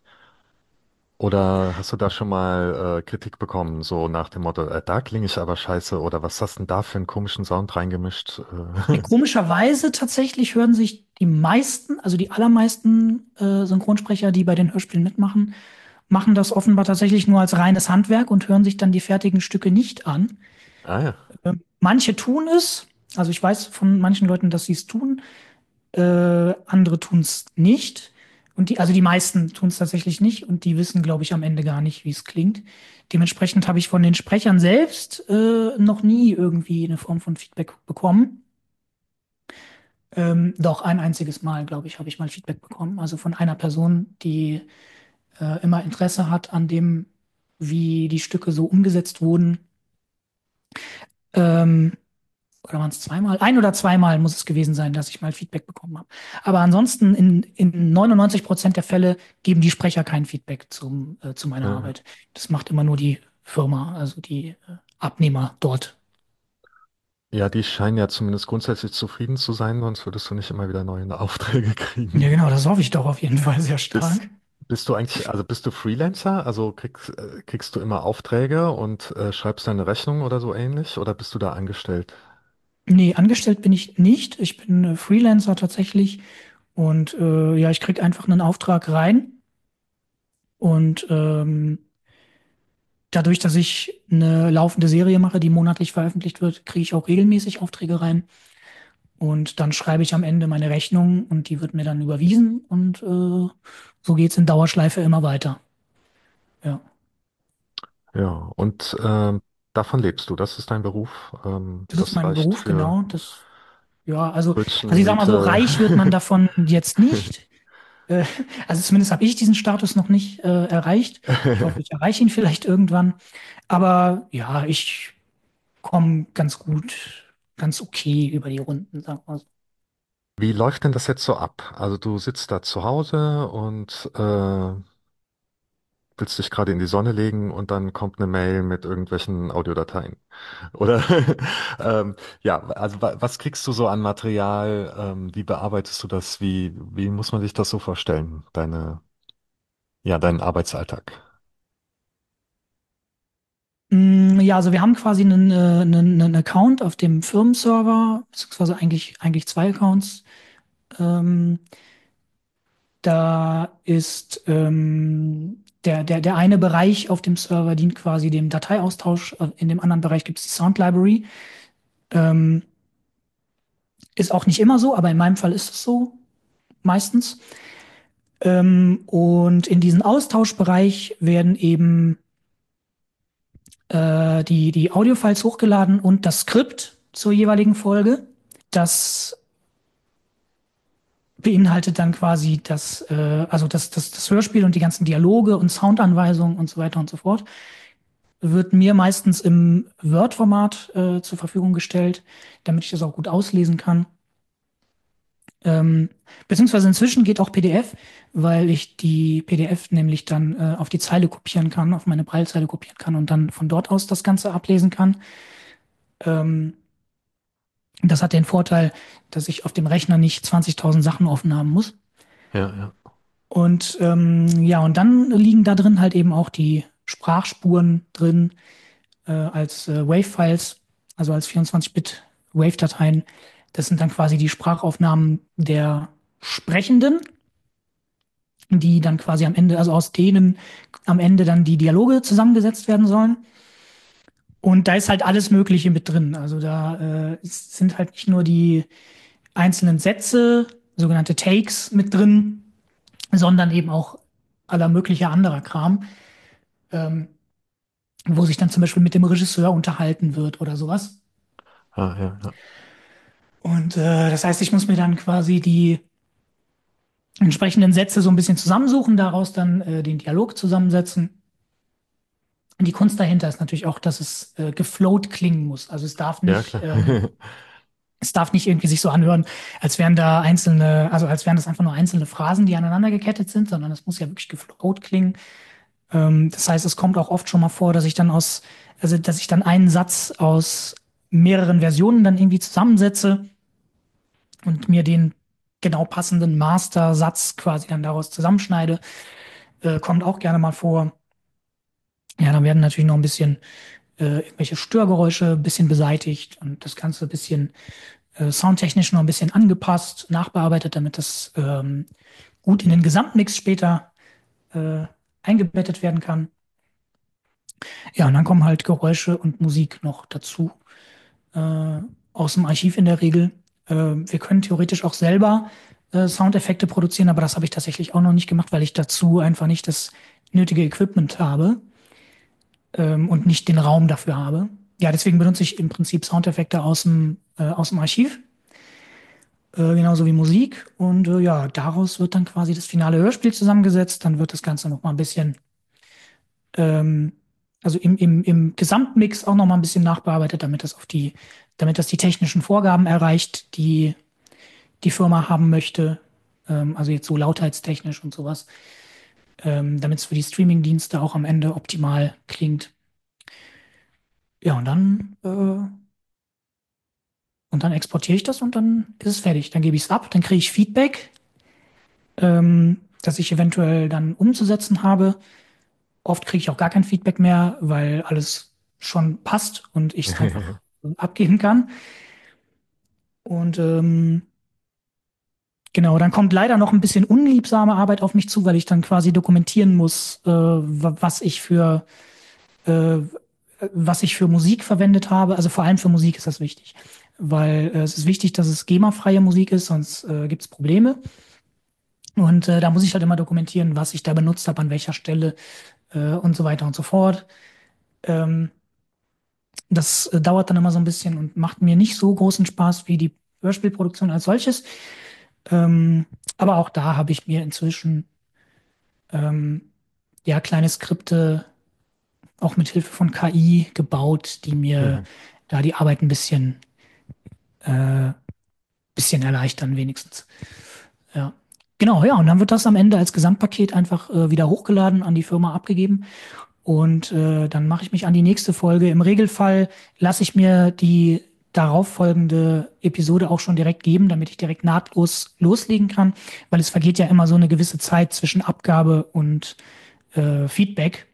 S5: oder hast du da schon mal äh, Kritik bekommen, so nach dem Motto, äh, da klinge ich aber scheiße oder was hast denn da für einen komischen Sound reingemischt?
S6: Ja,
S5: Äh,
S6: komischerweise tatsächlich hören sich die meisten, also die allermeisten äh, Synchronsprecher, die bei den Hörspielen mitmachen, machen das offenbar tatsächlich nur als reines Handwerk und hören sich dann die fertigen Stücke nicht an.
S5: ah ja,
S6: Ähm, manche tun es, also ich weiß von manchen Leuten, dass sie es tun, äh, andere tun es nicht. Und die, also die meisten tun es tatsächlich nicht und die wissen, glaube ich, am Ende gar nicht, wie es klingt. Dementsprechend habe ich von den Sprechern selbst äh, noch nie irgendwie eine Form von Feedback bekommen. Ähm, doch ein einziges Mal, glaube ich, habe ich mal Feedback bekommen. Also von einer Person, die äh, immer Interesse hat an dem, wie die Stücke so umgesetzt wurden. Ähm, oder waren es zweimal? Ein oder zweimal muss es gewesen sein, dass ich mal Feedback bekommen habe. Aber ansonsten in, in neunundneunzig Prozent der Fälle geben die Sprecher kein Feedback zum, äh, zu meiner
S5: ja.
S6: Arbeit. Das macht immer nur die Firma, also die äh, Abnehmer dort.
S5: Ja, die scheinen ja zumindest grundsätzlich zufrieden zu sein, sonst würdest du nicht immer wieder neue Aufträge
S6: Ja,
S5: kriegen.
S6: genau, das hoffe ich doch auf jeden Fall sehr
S5: Bist,
S6: stark.
S5: bist du eigentlich, also bist du Freelancer? Also kriegst, äh, kriegst du immer Aufträge und äh, schreibst deine Rechnung oder so ähnlich? Oder bist du da angestellt?
S6: Nee, angestellt bin ich nicht. Ich bin äh, Freelancer tatsächlich. Und äh, ja, ich krieg einfach einen Auftrag rein. Und ähm, dadurch, dass ich eine laufende Serie mache, die monatlich veröffentlicht wird, kriege ich auch regelmäßig Aufträge rein. Und dann schreibe ich am Ende meine Rechnung und die wird mir dann überwiesen. Und äh, so geht's in Dauerschleife immer weiter. Ja,
S5: Ja, und ähm, davon lebst du. Das ist dein Beruf. Ähm,
S6: das ist
S5: das
S6: mein
S5: reicht
S6: Beruf,
S5: für
S6: genau. Das, ja, also, also
S5: Brötchen,
S6: ich sag mal so,
S5: Miete.
S6: reich wird man davon jetzt nicht. Äh, also zumindest habe ich diesen Status noch nicht äh, erreicht. Ich hoffe, ich erreiche ihn vielleicht irgendwann. Aber ja, ich komme ganz gut, ganz okay über die Runden, sagen wir so.
S5: Wie läuft denn das jetzt so ab? Also du sitzt da zu Hause und äh, willst dich gerade in die Sonne legen und dann kommt eine Mail mit irgendwelchen Audiodateien. Oder ähm, ja, also wa was kriegst du so an Material? Ähm, wie bearbeitest du das? Wie, wie muss man sich das so vorstellen? Deine, ja, deinen Arbeitsalltag.
S6: Mm, ja, also wir haben quasi einen, äh, einen, einen Account auf dem Firmenserver, beziehungsweise eigentlich, eigentlich zwei Accounts. Ähm, da ist ähm, der, der, der eine Bereich auf dem Server dient quasi dem Dateiaustausch. Äh, In dem anderen Bereich gibt es die Sound Library. Ähm, ist auch nicht immer so, aber in meinem Fall ist es so, meistens. Ähm, und in diesen Austauschbereich werden eben äh, die, die Audiofiles hochgeladen und das Skript zur jeweiligen Folge. Das beinhaltet dann quasi das, äh, also das, das, das Hörspiel und die ganzen Dialoge und Soundanweisungen und so weiter und so fort. Wird mir meistens im Word-Format äh, zur Verfügung gestellt, damit ich das auch gut auslesen kann. Ähm, beziehungsweise inzwischen geht auch P D F, weil ich die P D F nämlich dann äh, auf die Zeile kopieren kann, auf meine Braillezeile kopieren kann und dann von dort aus das Ganze ablesen kann. Ähm, das hat den Vorteil, dass ich auf dem Rechner nicht zwanzigtausend Sachen offen haben muss.
S5: Ja, ja.
S6: Und ähm, ja, und dann liegen da drin halt eben auch die Sprachspuren drin äh, als äh, Wave-Files, also als vierundzwanzig Bit Wave-Dateien. Das sind dann quasi die Sprachaufnahmen der Sprechenden, die dann quasi am Ende, also aus denen am Ende dann die Dialoge zusammengesetzt werden sollen. Und da ist halt alles Mögliche mit drin. Also da äh, sind halt nicht nur die einzelnen Sätze, sogenannte Takes mit drin, sondern eben auch aller möglicher anderer Kram, ähm, wo sich dann zum Beispiel mit dem Regisseur unterhalten wird oder sowas.
S5: Ah, ja, ja.
S6: Und äh, das heißt, ich muss mir dann quasi die entsprechenden Sätze so ein bisschen zusammensuchen, daraus dann äh, den Dialog zusammensetzen. Und die Kunst dahinter ist natürlich auch, dass es äh, geflowt klingen muss. Also es darf
S5: Ja,
S6: nicht,
S5: klar.
S6: ähm, es darf nicht irgendwie sich so anhören, als wären da einzelne, also als wären das einfach nur einzelne Phrasen, die aneinander gekettet sind, sondern es muss ja wirklich geflowt klingen. Ähm, das heißt, es kommt auch oft schon mal vor, dass ich dann aus, also dass ich dann einen Satz aus mehreren Versionen dann irgendwie zusammensetze und mir den genau passenden Master-Satz quasi dann daraus zusammenschneide. Äh, kommt auch gerne mal vor. Ja, dann werden natürlich noch ein bisschen äh, irgendwelche Störgeräusche ein bisschen beseitigt und das Ganze ein bisschen äh, soundtechnisch noch ein bisschen angepasst, nachbearbeitet, damit das ähm, gut in den Gesamtmix später äh, eingebettet werden kann. Ja, und dann kommen halt Geräusche und Musik noch dazu, äh, aus dem Archiv in der Regel. Äh, wir können theoretisch auch selber äh, Soundeffekte produzieren, aber das habe ich tatsächlich auch noch nicht gemacht, weil ich dazu einfach nicht das nötige Equipment habe ähm, und nicht den Raum dafür habe. Ja, deswegen benutze ich im Prinzip Soundeffekte aus dem, äh, aus dem Archiv, äh, genauso wie Musik. Und äh, ja, daraus wird dann quasi das finale Hörspiel zusammengesetzt. Dann wird das Ganze noch mal ein bisschen, ähm, also im, im, im Gesamtmix auch noch mal ein bisschen nachbearbeitet, damit das auf die, damit das die technischen Vorgaben erreicht, die die Firma haben möchte. Ähm, also jetzt so lautheitstechnisch und sowas. Ähm, damit es für die Streaming-Dienste auch am Ende optimal klingt. Ja, und dann äh, Und dann exportiere ich das und dann ist es fertig. Dann gebe ich es ab, dann kriege ich Feedback, ähm, das ich eventuell dann umzusetzen habe. Oft kriege ich auch gar kein Feedback mehr, weil alles schon passt und ich es einfach abgeben kann. Und ähm, genau, dann kommt leider noch ein bisschen unliebsame Arbeit auf mich zu, weil ich dann quasi dokumentieren muss, äh, wa- was ich für äh, was ich für Musik verwendet habe. Also vor allem für Musik ist das wichtig, weil äh, es ist wichtig, dass es GEMA-freie Musik ist, sonst äh, gibt es Probleme. Und äh, da muss ich halt immer dokumentieren, was ich da benutzt habe, an welcher Stelle äh, und so weiter und so fort. Ähm, das äh, dauert dann immer so ein bisschen und macht mir nicht so großen Spaß wie die Hörspielproduktion als solches. Ähm, aber auch da habe ich mir inzwischen ähm, ja kleine Skripte auch mit Hilfe von K I gebaut, die mir da die Arbeit ein bisschen, äh, bisschen erleichtern, wenigstens. Ja. Genau, ja, und dann wird das am Ende als Gesamtpaket einfach äh, wieder hochgeladen, an die Firma abgegeben. Und äh, dann mache ich mich an die nächste Folge. Im Regelfall lasse ich mir die darauffolgende Episode auch schon direkt geben, damit ich direkt nahtlos loslegen kann, weil es vergeht ja immer so eine gewisse Zeit zwischen Abgabe und äh, Feedback.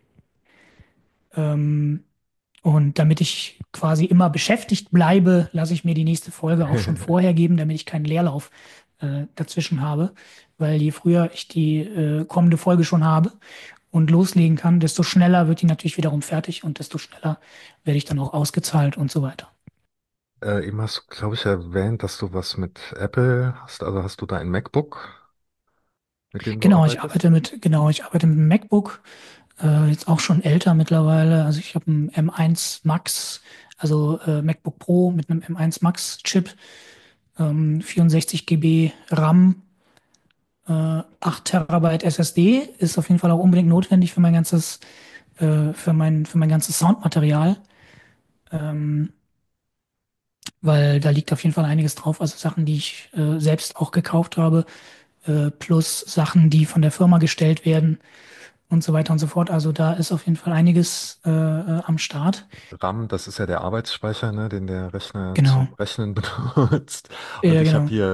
S6: Ähm, Und damit ich quasi immer beschäftigt bleibe, lasse ich mir die nächste Folge auch schon vorher geben, damit ich keinen Leerlauf äh, dazwischen habe. Weil je früher ich die äh, kommende Folge schon habe und loslegen kann, desto schneller wird die natürlich wiederum fertig und desto schneller werde ich dann auch ausgezahlt und so weiter.
S5: Äh, eben hast du, glaube ich, erwähnt, dass du was mit Apple hast. Also hast du da ein MacBook, mit dem du
S6: Genau, ich
S5: arbeitest?
S6: arbeite mit, genau, ich arbeite mit einem MacBook, äh, jetzt auch schon älter mittlerweile. Also ich habe einen M eins Max, also äh, MacBook Pro mit einem M eins Max Chip, ähm, vierundsechzig Gigabyte RAM, äh, acht Terabyte S S D ist auf jeden Fall auch unbedingt notwendig für mein ganzes, äh, für mein, für mein ganzes Soundmaterial, ähm, weil da liegt auf jeden Fall einiges drauf. Also Sachen, die ich äh, selbst auch gekauft habe, äh, plus Sachen, die von der Firma gestellt werden und so weiter und so fort. Also da ist auf jeden Fall einiges äh, äh, am Start.
S5: RAM, das ist ja der Arbeitsspeicher, ne, den der Rechner
S6: Genau.
S5: zum Rechnen benutzt. Und
S6: Ja,
S5: ich habe
S6: genau.
S5: hier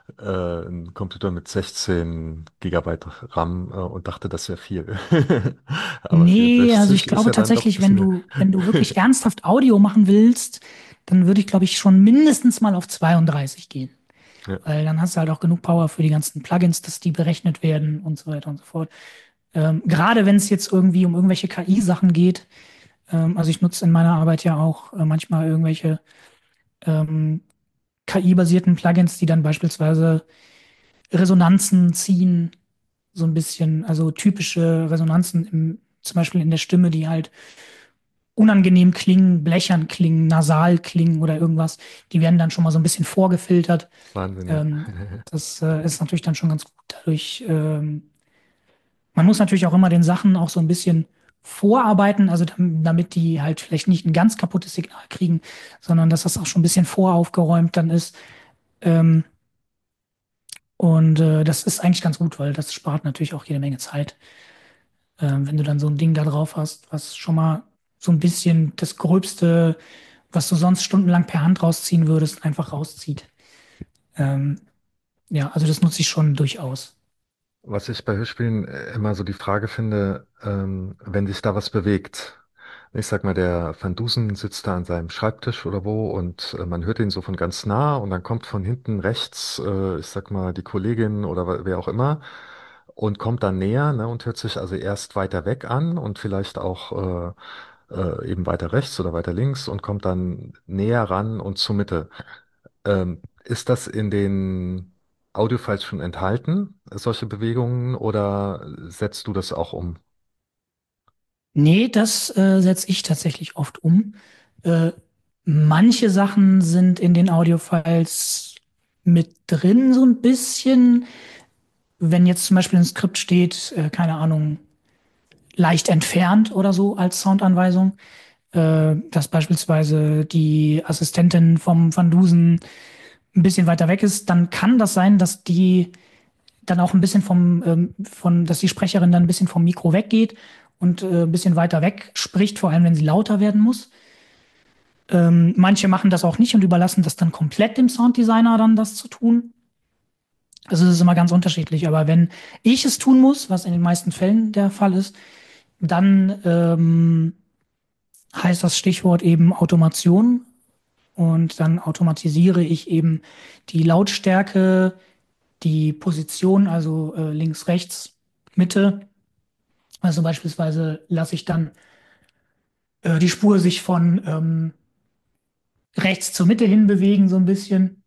S5: äh, einen Computer mit sechzehn Gigabyte RAM äh, und dachte, das wäre viel. Aber
S6: Nee, also ich
S5: vierundsechzig ist
S6: glaube
S5: ja dann doch ein
S6: tatsächlich, wenn
S5: bisschen mehr.
S6: du, wenn du wirklich ernsthaft Audio machen willst, dann würde ich, glaube ich, schon mindestens mal auf zweiunddreißig gehen.
S5: Ja,
S6: Weil dann hast du halt auch genug Power für die ganzen Plugins, dass die berechnet werden und so weiter und so fort. Ähm, gerade wenn es jetzt irgendwie um irgendwelche K I-Sachen geht, ähm, also ich nutze in meiner Arbeit ja auch äh, manchmal irgendwelche ähm, K I-basierten Plugins, die dann beispielsweise Resonanzen ziehen, so ein bisschen, also typische Resonanzen im, zum Beispiel in der Stimme, die halt unangenehm klingen, blechern klingen, nasal klingen oder irgendwas, die werden dann schon mal so ein bisschen vorgefiltert.
S5: Wahnsinn, ja.
S6: Ähm, das äh, ist natürlich dann schon ganz gut. Dadurch, ähm, man muss natürlich auch immer den Sachen auch so ein bisschen vorarbeiten, also dam- damit die halt vielleicht nicht ein ganz kaputtes Signal kriegen, sondern dass das auch schon ein bisschen voraufgeräumt dann ist. Ähm, und äh, das ist eigentlich ganz gut, weil das spart natürlich auch jede Menge Zeit. Ähm, wenn du dann so ein Ding da drauf hast, was schon mal so ein bisschen das Gröbste, was du sonst stundenlang per Hand rausziehen würdest, einfach rauszieht. Ähm, ja, also das nutze ich schon durchaus.
S5: Was ich bei Hörspielen äh, immer so die Frage finde, ähm, wenn sich da was bewegt. Ich sag mal, der Van Dusen sitzt da an seinem Schreibtisch oder wo und äh, man hört ihn so von ganz nah und dann kommt von hinten rechts, äh, ich sag mal, die Kollegin oder wa- wer auch immer und kommt dann näher, ne, und hört sich also erst weiter weg an und vielleicht auch äh, äh, eben weiter rechts oder weiter links und kommt dann näher ran und zur Mitte. Ähm, ist das in den Audiofiles schon enthalten, solche Bewegungen, oder setzt du das auch um?
S6: Nee, das äh, setze ich tatsächlich oft um. Äh, manche Sachen sind in den Audiofiles mit drin, so ein bisschen. Wenn jetzt zum Beispiel ein Skript steht, äh, keine Ahnung, leicht entfernt oder so als Soundanweisung, äh, dass beispielsweise die Assistentin vom Van Dusen ein bisschen weiter weg ist, dann kann das sein, dass die dann auch ein bisschen vom, ähm, von, dass die Sprecherin dann ein bisschen vom Mikro weggeht und äh, ein bisschen weiter weg spricht, vor allem wenn sie lauter werden muss. Ähm, manche machen das auch nicht und überlassen das dann komplett dem Sounddesigner dann das zu tun. Also es ist immer ganz unterschiedlich. Aber wenn ich es tun muss, was in den meisten Fällen der Fall ist, dann ähm, heißt das Stichwort eben Automation. Und dann automatisiere ich eben die Lautstärke, die Position, also äh, links, rechts, Mitte. Also beispielsweise lasse ich dann äh, die Spur sich von ähm, rechts zur Mitte hin bewegen, so ein bisschen.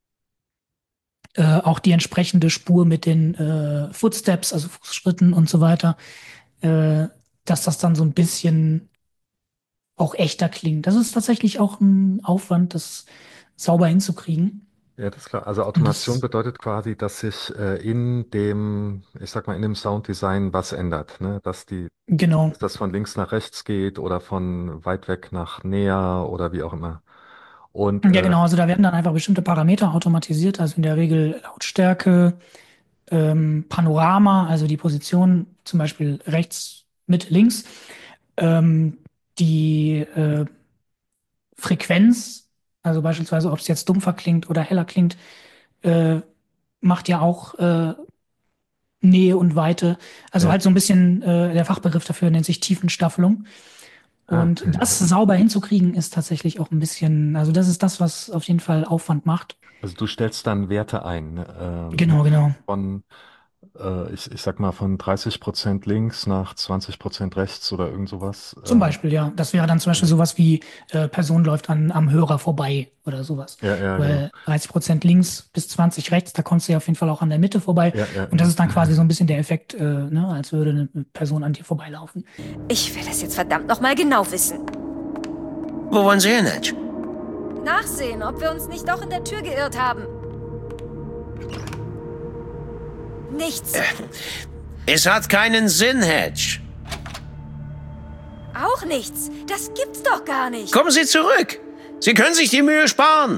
S6: Äh, auch die entsprechende Spur mit den äh, Footsteps, also Fußschritten und so weiter, äh, dass das dann so ein bisschen auch echter klingt. Das ist tatsächlich auch ein Aufwand, das sauber hinzukriegen.
S5: Ja, das ist klar. Also
S6: Und
S5: Automation
S6: das,
S5: bedeutet quasi, dass sich äh, in dem, ich sag mal, in dem Sounddesign was ändert, ne? Dass die,
S6: genau.
S5: dass das von links nach rechts geht oder von weit weg nach näher oder wie auch immer. Und
S6: Ja,
S5: äh,
S6: genau. Also da werden dann einfach bestimmte Parameter automatisiert, also in der Regel Lautstärke, ähm, Panorama, also die Position, zum Beispiel rechts, Mitte, links, ähm, die äh, Frequenz, also beispielsweise, ob es jetzt dumpfer klingt oder heller klingt, äh, macht ja auch äh, Nähe und Weite. Also
S5: ja,
S6: halt so ein bisschen, äh, der Fachbegriff dafür nennt sich Tiefenstaffelung.
S5: ah,
S6: Und das sauber hinzukriegen ist tatsächlich auch ein bisschen, also das ist das, was auf jeden Fall Aufwand macht.
S5: also du stellst dann Werte ein, ne? Ähm,
S6: Genau, genau.
S5: von, äh, ich, ich sag mal, von dreißig Prozent links nach zwanzig Prozent rechts oder irgend sowas.
S6: Zum
S5: Äh,
S6: Beispiel, ja. Das wäre dann zum Beispiel sowas wie äh, Person läuft an, am Hörer vorbei oder sowas.
S5: ja, ja, genau.
S6: Weil dreißig Prozent links bis zwanzig rechts, da kommst du ja auf jeden Fall auch an der Mitte vorbei.
S5: Ja, ja,
S6: Und das
S5: genau.
S6: ist dann quasi so ein bisschen der Effekt, äh, ne, als würde eine Person an dir vorbeilaufen.
S3: Ich will das jetzt verdammt nochmal genau wissen.
S1: Wo wollen Sie hin, Edge?
S3: Nachsehen, ob wir uns nicht doch in der Tür geirrt haben. Nichts.
S1: Es hat keinen Sinn, Hedge.
S3: Auch nichts. Das gibt's doch gar nicht.
S1: Kommen Sie zurück. Sie können sich die Mühe sparen.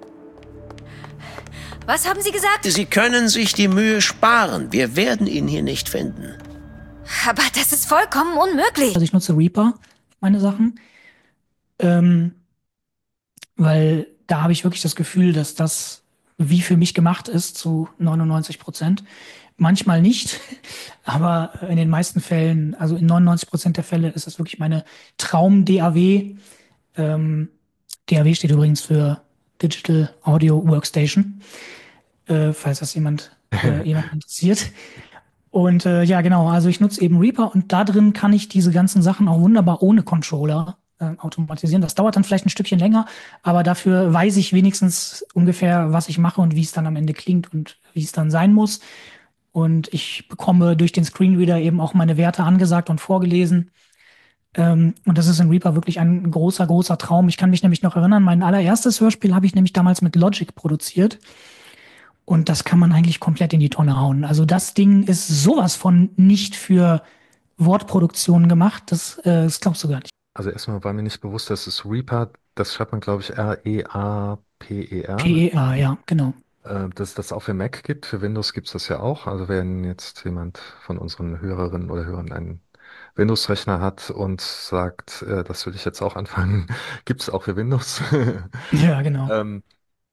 S3: Was haben Sie gesagt?
S1: Sie können sich die Mühe sparen. Wir werden ihn hier nicht finden.
S3: Aber das ist vollkommen unmöglich.
S6: Also ich nutze Reaper, meine Sachen, ähm, weil da habe ich wirklich das Gefühl, dass das wie für mich gemacht ist, zu neunundneunzig Prozent. Manchmal nicht, aber in den meisten Fällen, also in neunundneunzig Prozent der Fälle ist es wirklich meine Traum-D A W. Ähm, D A W steht übrigens für Digital Audio Workstation, äh, falls das jemand, äh, jemand interessiert. Und äh, ja, genau, also ich nutze eben Reaper und da drin kann ich diese ganzen Sachen auch wunderbar ohne Controller äh, automatisieren. Das dauert dann vielleicht ein Stückchen länger, aber dafür weiß ich wenigstens ungefähr, was ich mache und wie es dann am Ende klingt und wie es dann sein muss. Und ich bekomme durch den Screenreader eben auch meine Werte angesagt und vorgelesen. Ähm, und das ist in Reaper wirklich ein großer, großer Traum. Ich kann mich nämlich noch erinnern, mein allererstes Hörspiel habe ich nämlich damals mit Logic produziert. Und das kann man eigentlich komplett in die Tonne hauen. Also das Ding ist sowas von nicht für Wortproduktion gemacht. Das, äh, das glaubst du gar nicht.
S5: Also erstmal war mir nicht bewusst, dass es Reaper, das schreibt man, glaube ich, R E A P E R, ne?
S6: P E A, ja, genau.
S5: Äh, dass das auch für Mac gibt. Für Windows gibt es das ja auch. Also wenn jetzt jemand von unseren Hörerinnen oder Hörern einen Windows-Rechner hat und sagt, äh, das will ich jetzt auch anfangen, gibt es auch für Windows.
S6: Ja, genau.
S5: Ähm,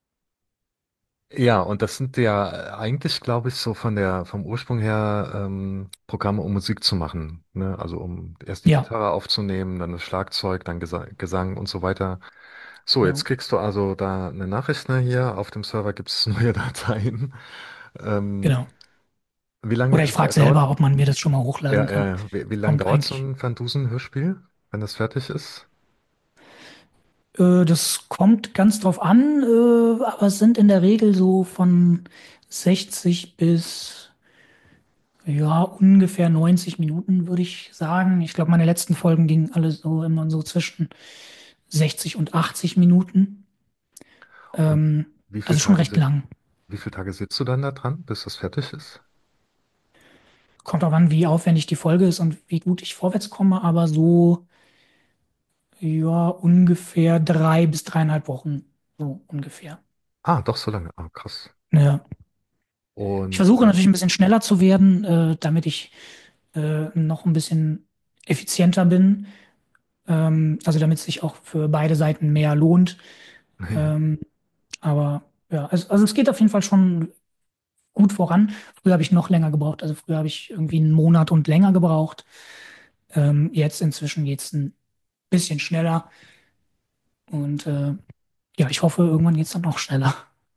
S5: ja, und das sind ja eigentlich, glaube ich, so von der, vom Ursprung her ähm, Programme, um Musik zu machen. Ne? Also um erst die
S6: Ja,
S5: Gitarre aufzunehmen, dann das Schlagzeug, dann Gesa Gesang und so weiter. So, jetzt
S6: genau.
S5: kriegst du also da eine Nachricht, ne, hier auf dem Server gibt es neue Dateien. Ähm,
S6: Genau.
S5: wie lange
S6: Oder ich
S5: äh,
S6: frage
S5: dauert,
S6: selber, ob man mir das schon mal
S5: ja,
S6: hochladen
S5: ja,
S6: kann.
S5: ja. Wie, wie lange
S6: Kommt
S5: dauert so
S6: eigentlich.
S5: ein Van Dusen-Hörspiel, wenn das fertig ist?
S6: Äh, das kommt ganz drauf an, äh, aber es sind in der Regel so von sechzig bis ja, ungefähr neunzig Minuten, würde ich sagen. Ich glaube, meine letzten Folgen gingen alle so immer so zwischen sechzig und achtzig Minuten.
S5: Und
S6: Ähm,
S5: wie viele
S6: also schon
S5: Tage,
S6: recht
S5: si-
S6: lang.
S5: wie viele Tage sitzt du dann da dran, bis das fertig ist?
S6: Kommt auch an, wie aufwendig die Folge ist und wie gut ich vorwärts komme, aber so, ja, ungefähr drei bis dreieinhalb Wochen. So ungefähr.
S5: Ah, doch so lange. Ah, krass.
S6: Ja. Ich
S5: Und
S6: versuche
S5: äh,
S6: natürlich ein bisschen schneller zu werden, äh, damit ich äh, noch ein bisschen effizienter bin. Ähm, also damit es sich auch für beide Seiten mehr lohnt. Ähm, aber ja, also, also es geht auf jeden Fall schon gut voran. Früher habe ich noch länger gebraucht. Also früher habe ich irgendwie einen Monat und länger gebraucht. Ähm, jetzt inzwischen geht es ein bisschen schneller. Und äh, ja, ich hoffe, irgendwann geht es dann noch schneller.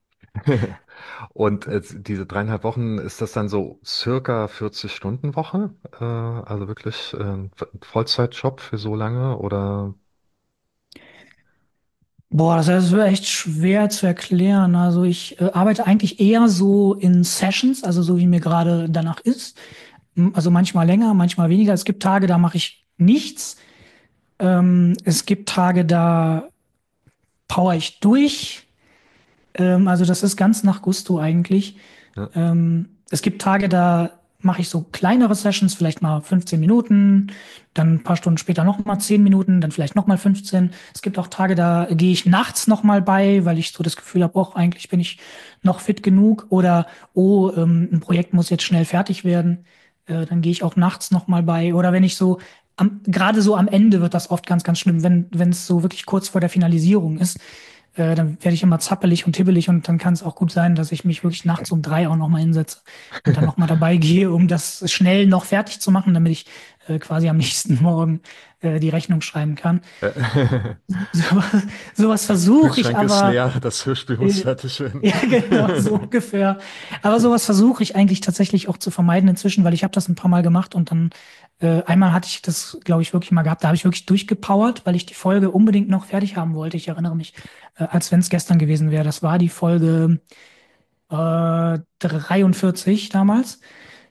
S5: Und äh, diese dreieinhalb Wochen, ist das dann so circa vierzig Stunden Woche? Äh, also wirklich äh, ein Vollzeitjob für so lange? Oder?
S6: Boah, das ist echt schwer zu erklären. Also ich äh, arbeite eigentlich eher so in Sessions, also so wie mir gerade danach ist. M- Also manchmal länger, manchmal weniger. Es gibt Tage, da mache ich nichts. Ähm, es gibt Tage, da power ich durch. Ähm, also das ist ganz nach Gusto eigentlich.
S5: Ja.
S6: Ähm, es gibt Tage, da mache ich so kleinere Sessions, vielleicht mal fünfzehn Minuten, dann ein paar Stunden später noch mal zehn Minuten, dann vielleicht noch mal fünfzehn. Es gibt auch Tage, da gehe ich nachts noch mal bei, weil ich so das Gefühl habe, oh, eigentlich bin ich noch fit genug oder oh, ähm, ein Projekt muss jetzt schnell fertig werden. Äh, dann gehe ich auch nachts noch mal bei. Oder wenn ich so am, gerade so am Ende wird das oft ganz, ganz schlimm, wenn wenn es so wirklich kurz vor der Finalisierung ist, äh, dann werde ich immer zappelig und hibbelig und dann kann es auch gut sein, dass ich mich wirklich nachts um drei auch nochmal hinsetze und dann nochmal dabei gehe, um das schnell noch fertig zu machen, damit ich äh, quasi am nächsten Morgen äh, die Rechnung schreiben kann.
S5: Äh,
S6: So, sowas versuche ich
S5: Kühlschrank ist
S6: aber,
S5: leer, das Hörspiel muss
S6: äh,
S5: fertig werden.
S6: ja genau, so ungefähr. Aber sowas versuche ich eigentlich tatsächlich auch zu vermeiden inzwischen, weil ich habe das ein paar Mal gemacht und dann äh, einmal hatte ich das, glaube ich, wirklich mal gehabt. Da habe ich wirklich durchgepowert, weil ich die Folge unbedingt noch fertig haben wollte. Ich erinnere mich, äh, als wenn es gestern gewesen wäre. Das war die Folge äh, dreiundvierzig damals.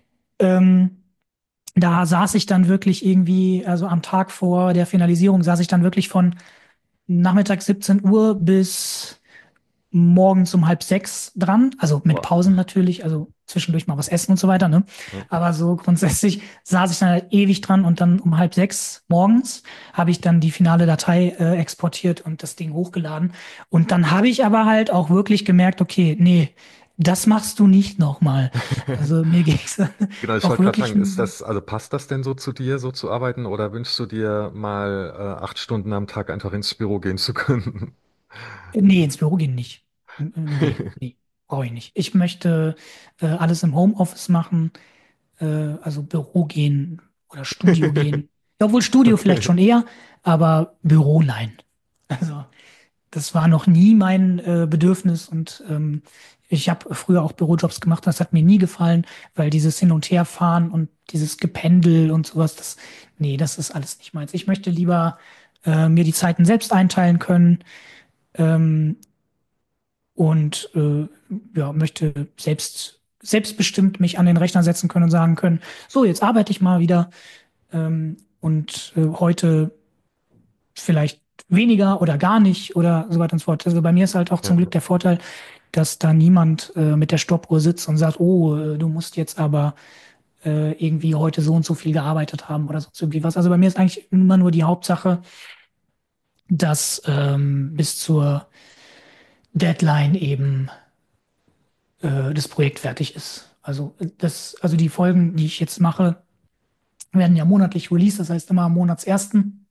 S6: Ähm, Da saß ich dann wirklich irgendwie, also am Tag vor der Finalisierung, saß ich dann wirklich von Nachmittag siebzehn Uhr bis morgens um halb sechs dran, also mit
S5: Boah.
S6: Pausen natürlich, also zwischendurch mal was essen und so weiter, ne?
S5: Ja.
S6: Aber so grundsätzlich saß ich dann halt ewig dran und dann um halb sechs morgens habe ich dann die finale Datei äh, exportiert und das Ding hochgeladen. Und dann habe ich aber halt auch wirklich gemerkt, okay, nee, das machst du nicht nochmal. Also mir ging's
S5: Genau, ich
S6: auch
S5: wollte gerade
S6: wirklich,
S5: sagen, ist das, also passt das denn so zu dir, so zu arbeiten, oder wünschst du dir mal äh, acht Stunden am Tag einfach ins Büro gehen zu können?
S6: nee, ins Büro gehen nicht. Nee, nee. brauche ich nicht. Ich möchte äh, alles im Homeoffice machen, äh, also Büro gehen oder Studio gehen. Ja, obwohl Studio vielleicht
S5: Okay.
S6: schon eher, aber Büro nein. Also das war noch nie mein äh, Bedürfnis und ähm, ich habe früher auch Bürojobs gemacht, das hat mir nie gefallen, weil dieses Hin- und Herfahren und dieses Gependel und sowas, das, nee, das ist alles nicht meins. Ich möchte lieber äh, mir die Zeiten selbst einteilen können, ähm, und äh, ja, möchte selbst, selbstbestimmt mich an den Rechner setzen können und sagen können, so, jetzt arbeite ich mal wieder ähm, und äh, heute vielleicht weniger oder gar nicht oder so weiter und so fort. Also bei mir ist halt auch zum
S5: Ja,
S6: Glück der Vorteil, dass da niemand äh, mit der Stoppuhr sitzt und sagt, oh, äh, du musst jetzt aber äh, irgendwie heute so und so viel gearbeitet haben oder sonst irgendwie was. Also bei mir ist eigentlich immer nur die Hauptsache, dass ähm, bis zur Deadline eben äh, das Projekt fertig ist. Also äh, das, also die Folgen, die ich jetzt mache, werden ja monatlich released, das heißt immer am Monatsersten.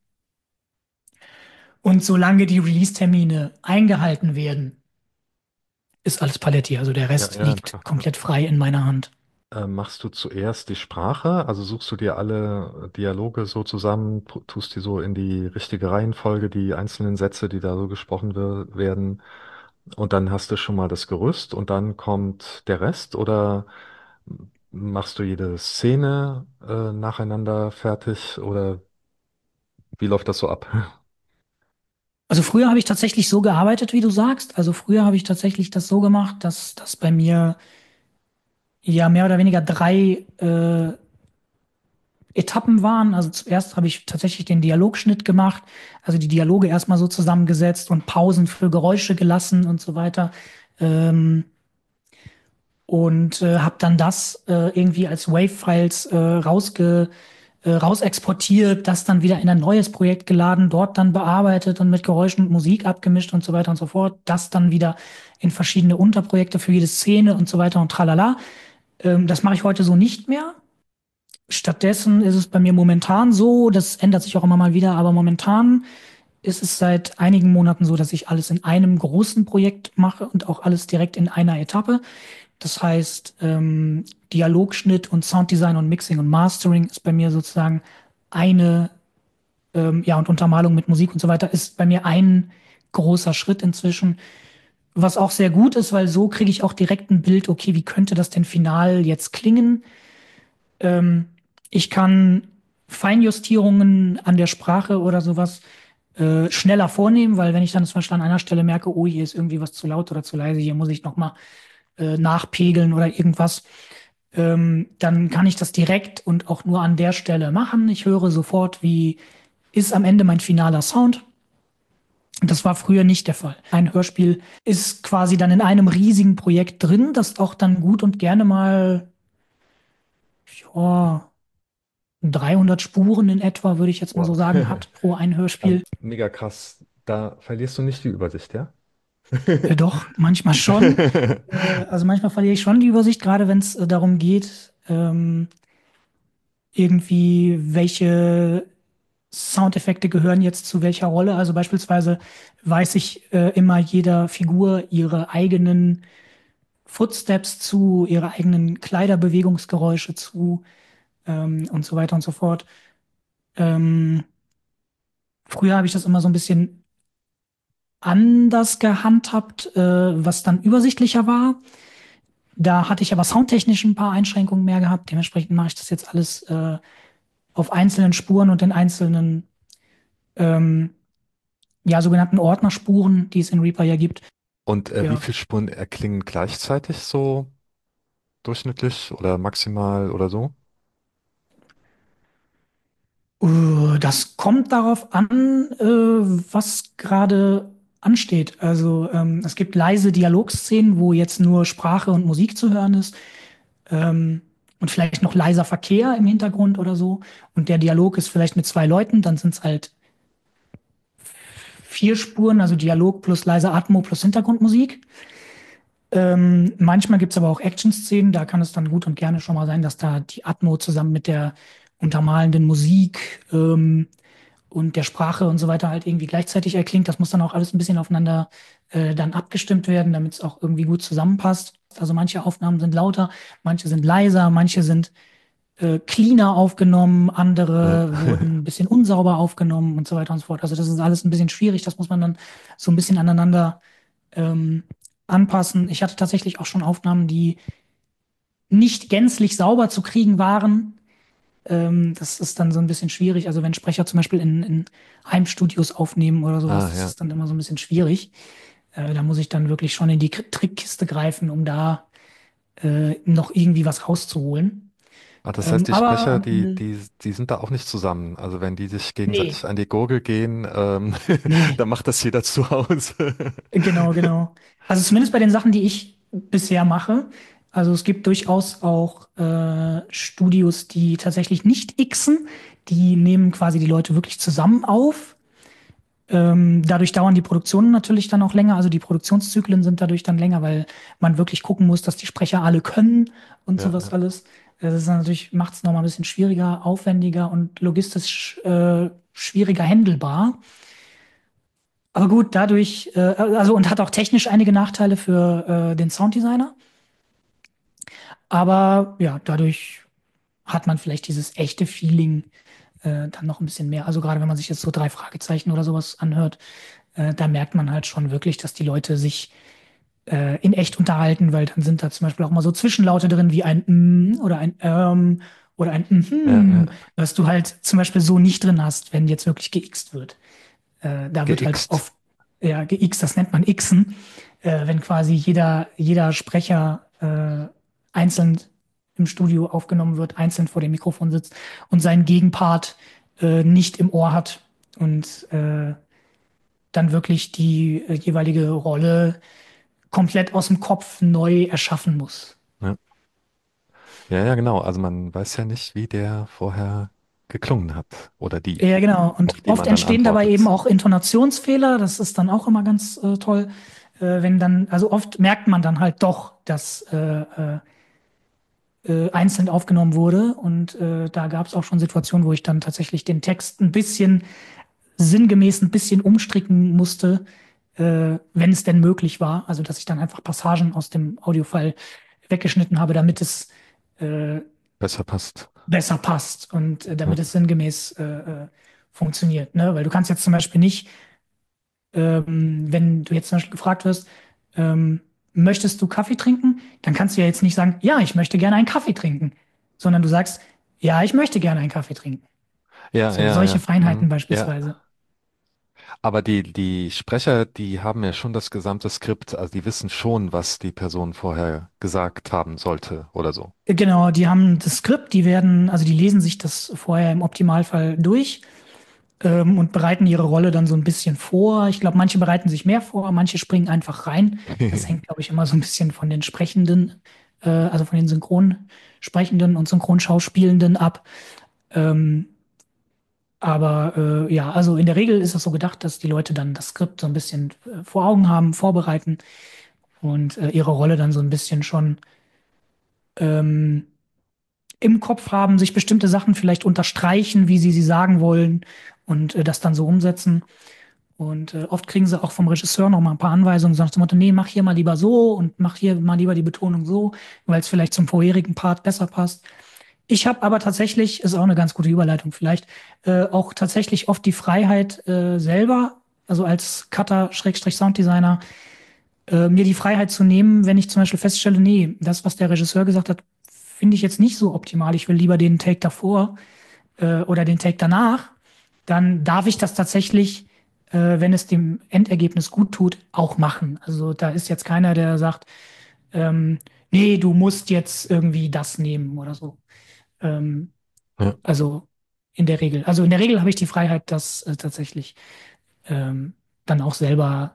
S6: Und solange die Release-Termine eingehalten werden, ist alles Paletti. Also der
S5: ja,
S6: Rest
S5: ja,
S6: liegt
S5: klar. Ja.
S6: komplett frei in meiner Hand.
S5: Äh, machst du zuerst die Sprache? Also suchst du dir alle Dialoge so zusammen, pu- tust die so in die richtige Reihenfolge, die einzelnen Sätze, die da so gesprochen wer- werden, und dann hast du schon mal das Gerüst und dann kommt der Rest, oder machst du jede Szene äh, nacheinander fertig, oder wie läuft das so ab?
S6: Also früher habe ich tatsächlich so gearbeitet, wie du sagst. Also früher habe ich tatsächlich das so gemacht, dass das bei mir ja mehr oder weniger drei äh, Etappen waren. Also zuerst habe ich tatsächlich den Dialogschnitt gemacht, also die Dialoge erstmal so zusammengesetzt und Pausen für Geräusche gelassen und so weiter. Ähm, und äh, habe dann das äh, irgendwie als Wave-Files äh, rausge, äh, rausexportiert, das dann wieder in ein neues Projekt geladen, dort dann bearbeitet und mit Geräuschen und Musik abgemischt und so weiter und so fort. Das dann wieder in verschiedene Unterprojekte für jede Szene und so weiter und tralala. Ähm, das mache ich heute so nicht mehr. Stattdessen ist es bei mir momentan so, das ändert sich auch immer mal wieder, aber momentan ist es seit einigen Monaten so, dass ich alles in einem großen Projekt mache und auch alles direkt in einer Etappe. Das heißt, ähm, Dialogschnitt und Sounddesign und Mixing und Mastering ist bei mir sozusagen eine, ähm, ja, und Untermalung mit Musik und so weiter ist bei mir ein großer Schritt inzwischen. Was auch sehr gut ist, weil so kriege ich auch direkt ein Bild, okay, wie könnte das denn final jetzt klingen? Ähm, Ich kann Feinjustierungen an der Sprache oder sowas äh, schneller vornehmen, weil wenn ich dann zum Beispiel an einer Stelle merke, oh, hier ist irgendwie was zu laut oder zu leise, hier muss ich nochmal äh, nachpegeln oder irgendwas, ähm, dann kann ich das direkt und auch nur an der Stelle machen. Ich höre sofort, wie ist am Ende mein finaler Sound. Das war früher nicht der Fall. Ein Hörspiel ist quasi dann in einem riesigen Projekt drin, das auch dann gut und gerne mal, ja, dreihundert Spuren in etwa, würde ich jetzt mal so
S5: Wow.
S6: sagen, hat pro ein
S5: Ähm,
S6: Hörspiel.
S5: mega krass. Da verlierst du nicht die Übersicht, ja?
S6: Äh, doch, manchmal schon. Äh, also manchmal verliere ich schon die Übersicht, gerade wenn es äh, darum geht, ähm, irgendwie, welche Soundeffekte gehören jetzt zu welcher Rolle. Also beispielsweise weiß ich äh, immer jeder Figur ihre eigenen Footsteps zu, ihre eigenen Kleiderbewegungsgeräusche zu, ähm, und so weiter und so fort. Ähm, Früher habe ich das immer so ein bisschen anders gehandhabt, äh, was dann übersichtlicher war. Da hatte ich aber soundtechnisch ein paar Einschränkungen mehr gehabt. Dementsprechend mache ich das jetzt alles äh, auf einzelnen Spuren und in einzelnen, ähm, ja, sogenannten Ordnerspuren, die es in Reaper ja gibt.
S5: Und äh, wie
S6: Ja.
S5: viele Spuren erklingen gleichzeitig so durchschnittlich oder maximal oder so?
S6: Äh, das kommt darauf an, äh, was gerade ansteht. Also ähm, es gibt leise Dialogszenen, wo jetzt nur Sprache und Musik zu hören ist. Ähm, und vielleicht noch leiser Verkehr im Hintergrund oder so. Und der Dialog ist vielleicht mit zwei Leuten, dann sind es halt vier Spuren, also Dialog plus leise Atmo plus Hintergrundmusik. Ähm, manchmal gibt es aber auch Action-Szenen, da kann es dann gut und gerne schon mal sein, dass da die Atmo zusammen mit der untermalenden Musik ähm, und der Sprache und so weiter halt irgendwie gleichzeitig erklingt. Das muss dann auch alles ein bisschen aufeinander äh, dann abgestimmt werden, damit es auch irgendwie gut zusammenpasst. Also manche Aufnahmen sind lauter, manche sind leiser, manche sind äh, cleaner aufgenommen,
S5: Ja.
S6: andere wurden ein bisschen unsauber aufgenommen und so weiter und so fort. Also das ist alles ein bisschen schwierig, das muss man dann so ein bisschen aneinander ähm, anpassen. Ich hatte tatsächlich auch schon Aufnahmen, die nicht gänzlich sauber zu kriegen waren. Ähm, das ist dann so ein bisschen schwierig. Also wenn Sprecher zum Beispiel in, in Heimstudios aufnehmen oder sowas,
S5: Ah,
S6: das
S5: ja.
S6: ist dann immer so ein bisschen schwierig. Äh, da muss ich dann wirklich schon in die K- Trickkiste greifen, um da äh, noch irgendwie was rauszuholen.
S5: Ah, das heißt,
S6: Ähm,
S5: die
S6: aber
S5: Sprecher,
S6: am
S5: die,
S6: Ende,
S5: die, die sind da auch nicht zusammen. Also wenn die sich gegenseitig
S6: nee,
S5: an die Gurgel gehen, ähm,
S6: nee,
S5: dann macht das jeder zu Hause.
S6: genau, genau. Also zumindest bei den Sachen, die ich bisher mache. Also es gibt durchaus auch äh, Studios, die tatsächlich nicht xen. Die nehmen quasi die Leute wirklich zusammen auf. Ähm, dadurch dauern die Produktionen natürlich dann auch länger. Also die Produktionszyklen sind dadurch dann länger, weil man wirklich gucken muss, dass die Sprecher alle können und
S5: Ja,
S6: sowas
S5: ja.
S6: alles. Das ist natürlich, macht es nochmal ein bisschen schwieriger, aufwendiger und logistisch äh, schwieriger handelbar. Aber gut, dadurch, äh, also und hat auch technisch einige Nachteile für äh, den Sounddesigner. Aber ja, dadurch hat man vielleicht dieses echte Feeling äh, dann noch ein bisschen mehr. Also gerade wenn man sich jetzt so drei Fragezeichen oder sowas anhört, äh, da merkt man halt schon wirklich, dass die Leute sich äh, in echt unterhalten, weil dann sind da zum Beispiel auch mal so Zwischenlaute drin wie ein mm oder ein ähm oder ein
S5: Ja,
S6: mhm,
S5: ja.
S6: was du halt zum Beispiel so nicht drin hast, wenn jetzt wirklich geixt wird. Äh, da wird halt
S5: Geixt.
S6: oft, ja, geixt, das nennt man Xen, äh, wenn quasi jeder, jeder Sprecher äh, einzeln im Studio aufgenommen wird, einzeln vor dem Mikrofon sitzt und seinen Gegenpart äh, nicht im Ohr hat und äh, dann wirklich die äh, jeweilige Rolle komplett aus dem Kopf neu erschaffen muss.
S5: Ja. Ja, ja, genau. Also man weiß ja nicht, wie der vorher geklungen hat oder die,
S6: Ja, genau. Und
S5: auf die
S6: oft
S5: man dann
S6: entstehen dabei eben
S5: antwortet.
S6: auch Intonationsfehler. Das ist dann auch immer ganz äh, toll, äh, wenn dann, also oft merkt man dann halt doch, dass äh, äh, äh, einzeln aufgenommen wurde. Und äh, da gab es auch schon Situationen, wo ich dann tatsächlich den Text ein bisschen sinngemäß ein bisschen umstricken musste, äh, wenn es denn möglich war. Also dass ich dann einfach Passagen aus dem Audiofile weggeschnitten habe, damit es äh,
S5: Besser passt.
S6: besser passt und äh,
S5: Ja.
S6: damit es sinngemäß äh, äh, funktioniert. Ne? Weil du kannst jetzt zum Beispiel nicht, ähm, wenn du jetzt zum Beispiel gefragt wirst, ähm, möchtest du Kaffee trinken? Dann kannst du ja jetzt nicht sagen, ja, ich möchte gerne einen Kaffee trinken, sondern du sagst, ja, ich möchte gerne einen Kaffee trinken.
S5: Ja,
S6: So,
S5: ja,
S6: solche
S5: ja.
S6: Feinheiten
S5: Mhm. Ja.
S6: beispielsweise.
S5: Aber die, die Sprecher, die haben ja schon das gesamte Skript, also die wissen schon, was die Person vorher gesagt haben sollte oder so.
S6: Genau, die haben das Skript, die werden, also die lesen sich das vorher im Optimalfall durch ähm, und bereiten ihre Rolle dann so ein bisschen vor. Ich glaube, manche bereiten sich mehr vor, manche springen einfach rein. Das hängt, glaube ich, immer so ein bisschen von den Sprechenden, äh, also von den Synchronsprechenden und Synchronschauspielenden ab. Ähm, aber äh, ja, also in der Regel ist es so gedacht, dass die Leute dann das Skript so ein bisschen äh, vor Augen haben, vorbereiten und äh, ihre Rolle dann so ein bisschen schon ähm, im Kopf haben, sich bestimmte Sachen vielleicht unterstreichen, wie sie sie sagen wollen und äh, das dann so umsetzen. Und äh, oft kriegen sie auch vom Regisseur noch mal ein paar Anweisungen, so nach dem Motto, nee, mach hier mal lieber so und mach hier mal lieber die Betonung so, weil es vielleicht zum vorherigen Part besser passt. Ich habe aber tatsächlich, ist auch eine ganz gute Überleitung vielleicht, äh, auch tatsächlich oft die Freiheit äh, selber, also als Cutter, Schrägstrich Sounddesigner, äh, mir die Freiheit zu nehmen, wenn ich zum Beispiel feststelle, nee, das, was der Regisseur gesagt hat, finde ich jetzt nicht so optimal. Ich will lieber den Take davor äh, oder den Take danach. Dann darf ich das tatsächlich, äh, wenn es dem Endergebnis gut tut, auch machen. Also da ist jetzt keiner, der sagt, ähm, nee, du musst jetzt irgendwie das nehmen oder so. Ähm,
S5: Ja,
S6: also in der Regel. Also in der Regel habe ich die Freiheit, das äh, tatsächlich ähm, dann auch selber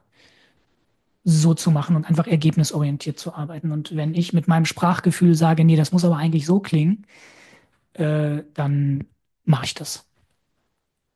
S6: so zu machen und einfach ergebnisorientiert zu arbeiten. Und wenn ich mit meinem Sprachgefühl sage, nee, das muss aber eigentlich so klingen, äh, dann mache ich das.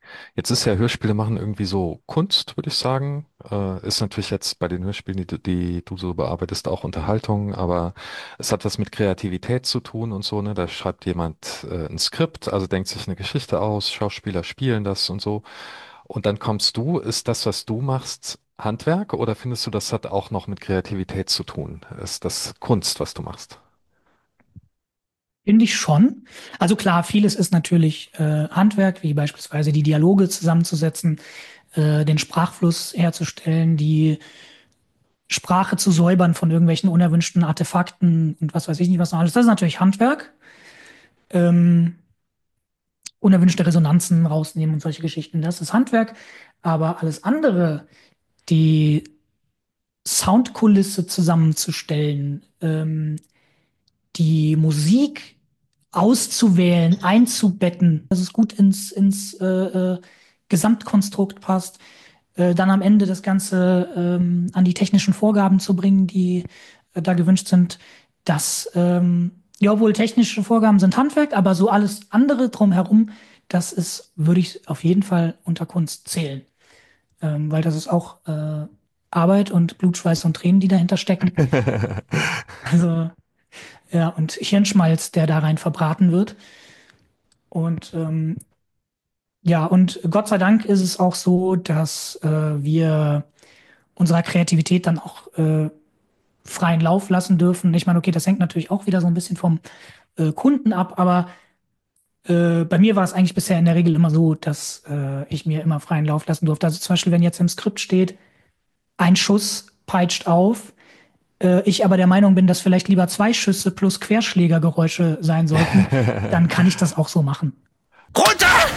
S5: Jetzt ist ja Hörspiele machen irgendwie so Kunst, würde ich sagen. Äh, ist natürlich jetzt bei den Hörspielen, die, du- die du so bearbeitest, auch Unterhaltung, aber es hat was mit Kreativität zu tun und so, ne? Da schreibt jemand äh, ein Skript, also denkt sich eine Geschichte aus, Schauspieler spielen das und so. Und dann kommst du, ist das, was du machst, Handwerk oder findest du, das hat auch noch mit Kreativität zu tun? Ist das Kunst, was du machst?
S6: Finde ich schon. Also klar, vieles ist natürlich äh, Handwerk, wie beispielsweise die Dialoge zusammenzusetzen, äh, den Sprachfluss herzustellen, die Sprache zu säubern von irgendwelchen unerwünschten Artefakten und was weiß ich nicht, was noch alles. Das ist natürlich Handwerk. Ähm, Unerwünschte Resonanzen rausnehmen und solche Geschichten. Das ist Handwerk. Aber alles andere, die Soundkulisse zusammenzustellen, ähm, die Musik auszuwählen, einzubetten, dass es gut ins, ins äh, äh, Gesamtkonstrukt passt, äh, dann am Ende das Ganze ähm, an die technischen Vorgaben zu bringen, die äh, da gewünscht sind, dass, ähm, ja, wohl technische Vorgaben sind Handwerk, aber so alles andere drumherum, das ist, würde ich auf jeden Fall unter Kunst zählen, ähm, weil das ist auch äh, Arbeit und Blut, Schweiß und Tränen, die dahinter stecken. Also, ja, und Hirnschmalz, der da rein verbraten wird. Und ähm, ja, und Gott sei Dank ist es auch so, dass äh, wir unserer Kreativität dann auch äh, freien Lauf lassen dürfen. Ich meine, okay, das hängt natürlich auch wieder so ein bisschen vom äh, Kunden ab, aber äh, bei mir war es eigentlich bisher in der Regel immer so, dass äh, ich mir immer freien Lauf lassen durfte. Also zum Beispiel, wenn jetzt im Skript steht, ein Schuss peitscht auf, äh, ich aber der Meinung bin, dass vielleicht lieber zwei Schüsse plus Querschlägergeräusche sein sollten, dann kann ich das auch so machen.
S1: Runter!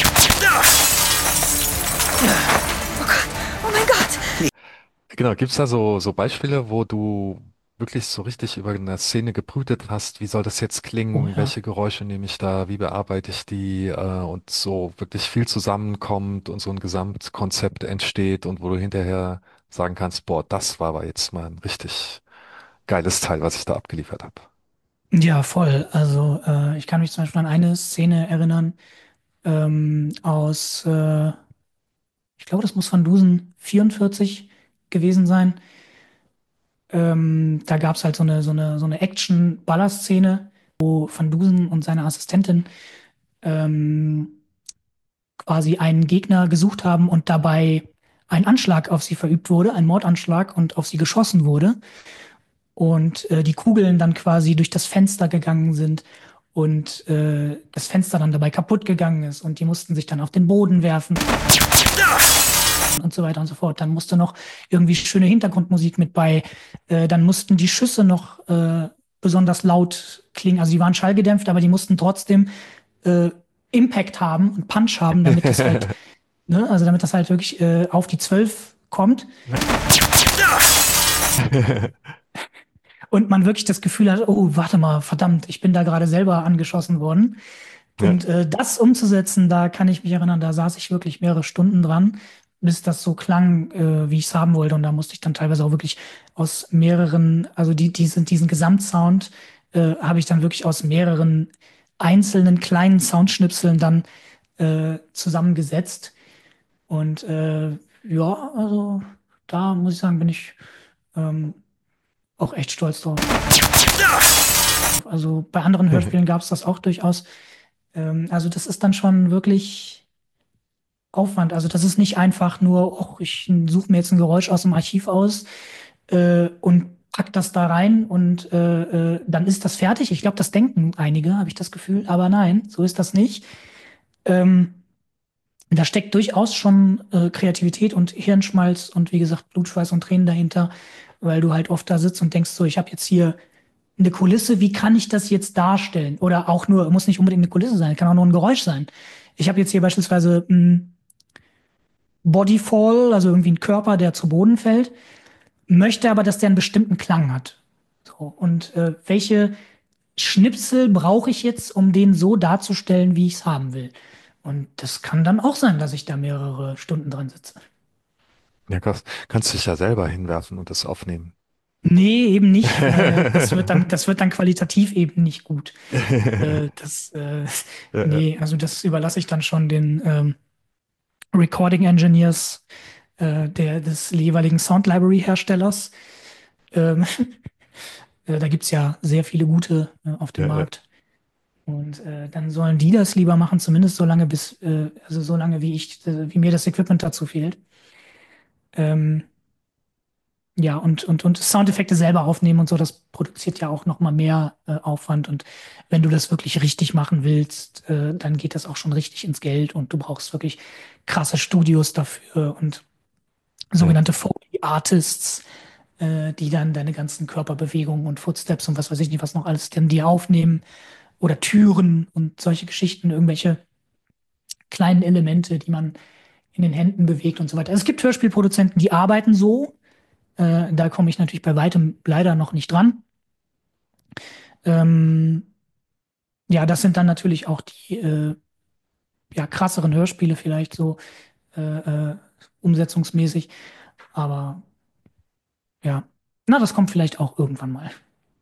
S3: Oh mein Gott!
S5: Genau, gibt's da so, so Beispiele, wo du wirklich so richtig über eine Szene gebrütet hast, wie soll das jetzt
S6: Oh
S5: klingen,
S6: ja.
S5: welche Geräusche nehme ich da, wie bearbeite ich die, äh, und so wirklich viel zusammenkommt und so ein Gesamtkonzept entsteht und wo du hinterher sagen kannst, boah, das war aber jetzt mal ein richtig geiles Teil, was ich da abgeliefert habe.
S6: Ja, voll. Also äh, ich kann mich zum Beispiel an eine Szene erinnern ähm, aus, äh, ich glaube, das muss Van Dusen vierundvierzig gewesen sein. Ähm, da gab es halt so eine, so eine, so eine Action-Baller-Szene, wo Van Dusen und seine Assistentin ähm, quasi einen Gegner gesucht haben und dabei ein Anschlag auf sie verübt wurde, ein Mordanschlag und auf sie geschossen wurde. Und äh, die Kugeln dann quasi durch das Fenster gegangen sind und äh, das Fenster dann dabei kaputt gegangen ist und die mussten sich dann auf den Boden werfen und so weiter und so fort. Dann musste noch irgendwie schöne Hintergrundmusik mit bei. Äh, dann mussten die Schüsse noch äh, besonders laut klingen. Also die waren schallgedämpft, aber die mussten trotzdem äh, Impact haben und Punch haben, damit das halt, ne, also damit das halt wirklich äh, auf die zwölf kommt. Und man wirklich das Gefühl hat, oh, warte mal, verdammt, ich bin da gerade selber angeschossen worden.
S5: Ja.
S6: Und äh, das umzusetzen, da kann ich mich erinnern, da saß ich wirklich mehrere Stunden dran, bis das so klang, äh, wie ich es haben wollte. Und da musste ich dann teilweise auch wirklich aus mehreren, also die, diesen, diesen Gesamtsound äh, habe ich dann wirklich aus mehreren einzelnen kleinen Soundschnipseln dann äh, zusammengesetzt. Und äh, ja, also da muss ich sagen, bin ich ähm, auch echt stolz drauf. Also bei anderen Hörspielen gab es das auch durchaus. Ähm, also das ist dann schon wirklich Aufwand. Also das ist nicht einfach nur, oh, ich suche mir jetzt ein Geräusch aus dem Archiv aus äh, und pack das da rein und äh, äh, dann ist das fertig. Ich glaube, das denken einige, habe ich das Gefühl. Aber nein, so ist das nicht. Ähm, Da steckt durchaus schon äh, Kreativität und Hirnschmalz und wie gesagt Blut, Schweiß und Tränen dahinter, weil du halt oft da sitzt und denkst so, ich habe jetzt hier eine Kulisse, wie kann ich das jetzt darstellen? Oder auch nur, muss nicht unbedingt eine Kulisse sein, kann auch nur ein Geräusch sein. Ich habe jetzt hier beispielsweise einen Bodyfall, also irgendwie ein Körper, der zu Boden fällt, möchte aber, dass der einen bestimmten Klang hat. So, und äh, welche Schnipsel brauche ich jetzt, um den so darzustellen, wie ich es haben will? Und das kann dann auch sein, dass ich da mehrere Stunden dran sitze.
S5: Ja, krass. Kannst dich ja selber hinwerfen und das aufnehmen.
S6: Nee, eben nicht, weil das wird dann, das wird dann qualitativ eben nicht gut. Äh, das, äh,
S5: Ja, ja.
S6: nee, also das überlasse ich dann schon den, ähm, Recording Engineers äh, der, des jeweiligen Sound Library Herstellers. Ähm, äh, da gibt's ja sehr viele gute äh, auf dem
S5: Ja, ja.
S6: Markt. Und äh, dann sollen die das lieber machen, zumindest so lange bis, äh, also so lange wie ich, äh, wie mir das Equipment dazu fehlt. Ähm, ja, und, und, und Soundeffekte selber aufnehmen und so, das produziert ja auch noch mal mehr äh, Aufwand. Und wenn du das wirklich richtig machen willst, äh, dann geht das auch schon richtig ins Geld und du brauchst wirklich krasse Studios dafür und
S5: Ja.
S6: sogenannte Foley-Artists, äh, die dann deine ganzen Körperbewegungen und Footsteps und was weiß ich nicht, was noch alles dann dir aufnehmen oder Türen und solche Geschichten, irgendwelche kleinen Elemente, die man in den Händen bewegt und so weiter. Also es gibt Hörspielproduzenten, die arbeiten so. Äh, da komme ich natürlich bei weitem leider noch nicht dran. Ähm, ja, das sind dann natürlich auch die äh, ja, krasseren Hörspiele vielleicht so äh, äh, umsetzungsmäßig. Aber ja, na, das kommt vielleicht auch irgendwann mal.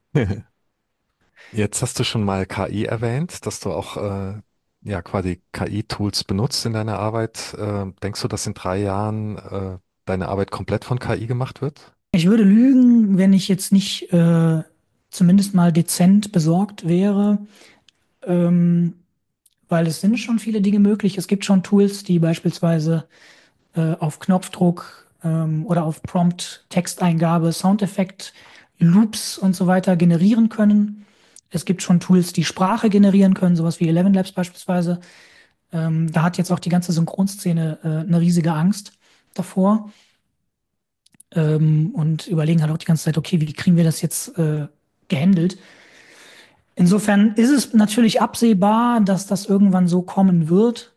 S5: Jetzt hast du schon mal K I erwähnt, dass du auch äh, ja quasi K I-Tools benutzt in deiner Arbeit. Äh, denkst du, dass in drei Jahren äh, deine Arbeit komplett von K I gemacht wird?
S6: Ich würde lügen, wenn ich jetzt nicht äh, zumindest mal dezent besorgt wäre, ähm, weil es sind schon viele Dinge möglich. Es gibt schon Tools, die beispielsweise äh, auf Knopfdruck ähm, oder auf Prompt Texteingabe, Soundeffekt, Loops und so weiter generieren können. Es gibt schon Tools, die Sprache generieren können, sowas wie Eleven Labs beispielsweise. Ähm, da hat jetzt auch die ganze Synchronszene äh, eine riesige Angst davor ähm, und überlegen halt auch die ganze Zeit, okay, wie kriegen wir das jetzt äh, gehandelt? Insofern ist es natürlich absehbar, dass das irgendwann so kommen wird.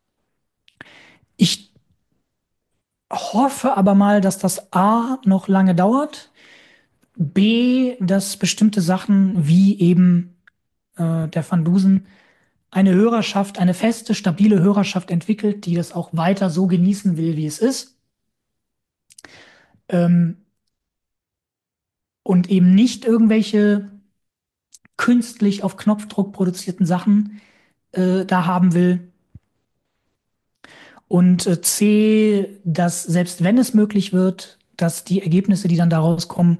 S6: Ich hoffe aber mal, dass das A noch lange dauert, B, dass bestimmte Sachen wie eben äh, der Van Dusen eine Hörerschaft, eine feste, stabile Hörerschaft entwickelt, die das auch weiter so genießen will, wie es ist. Ähm, und eben nicht irgendwelche künstlich auf Knopfdruck produzierten Sachen äh, da haben will. Und äh, C, dass selbst wenn es möglich wird, dass die Ergebnisse, die dann daraus kommen,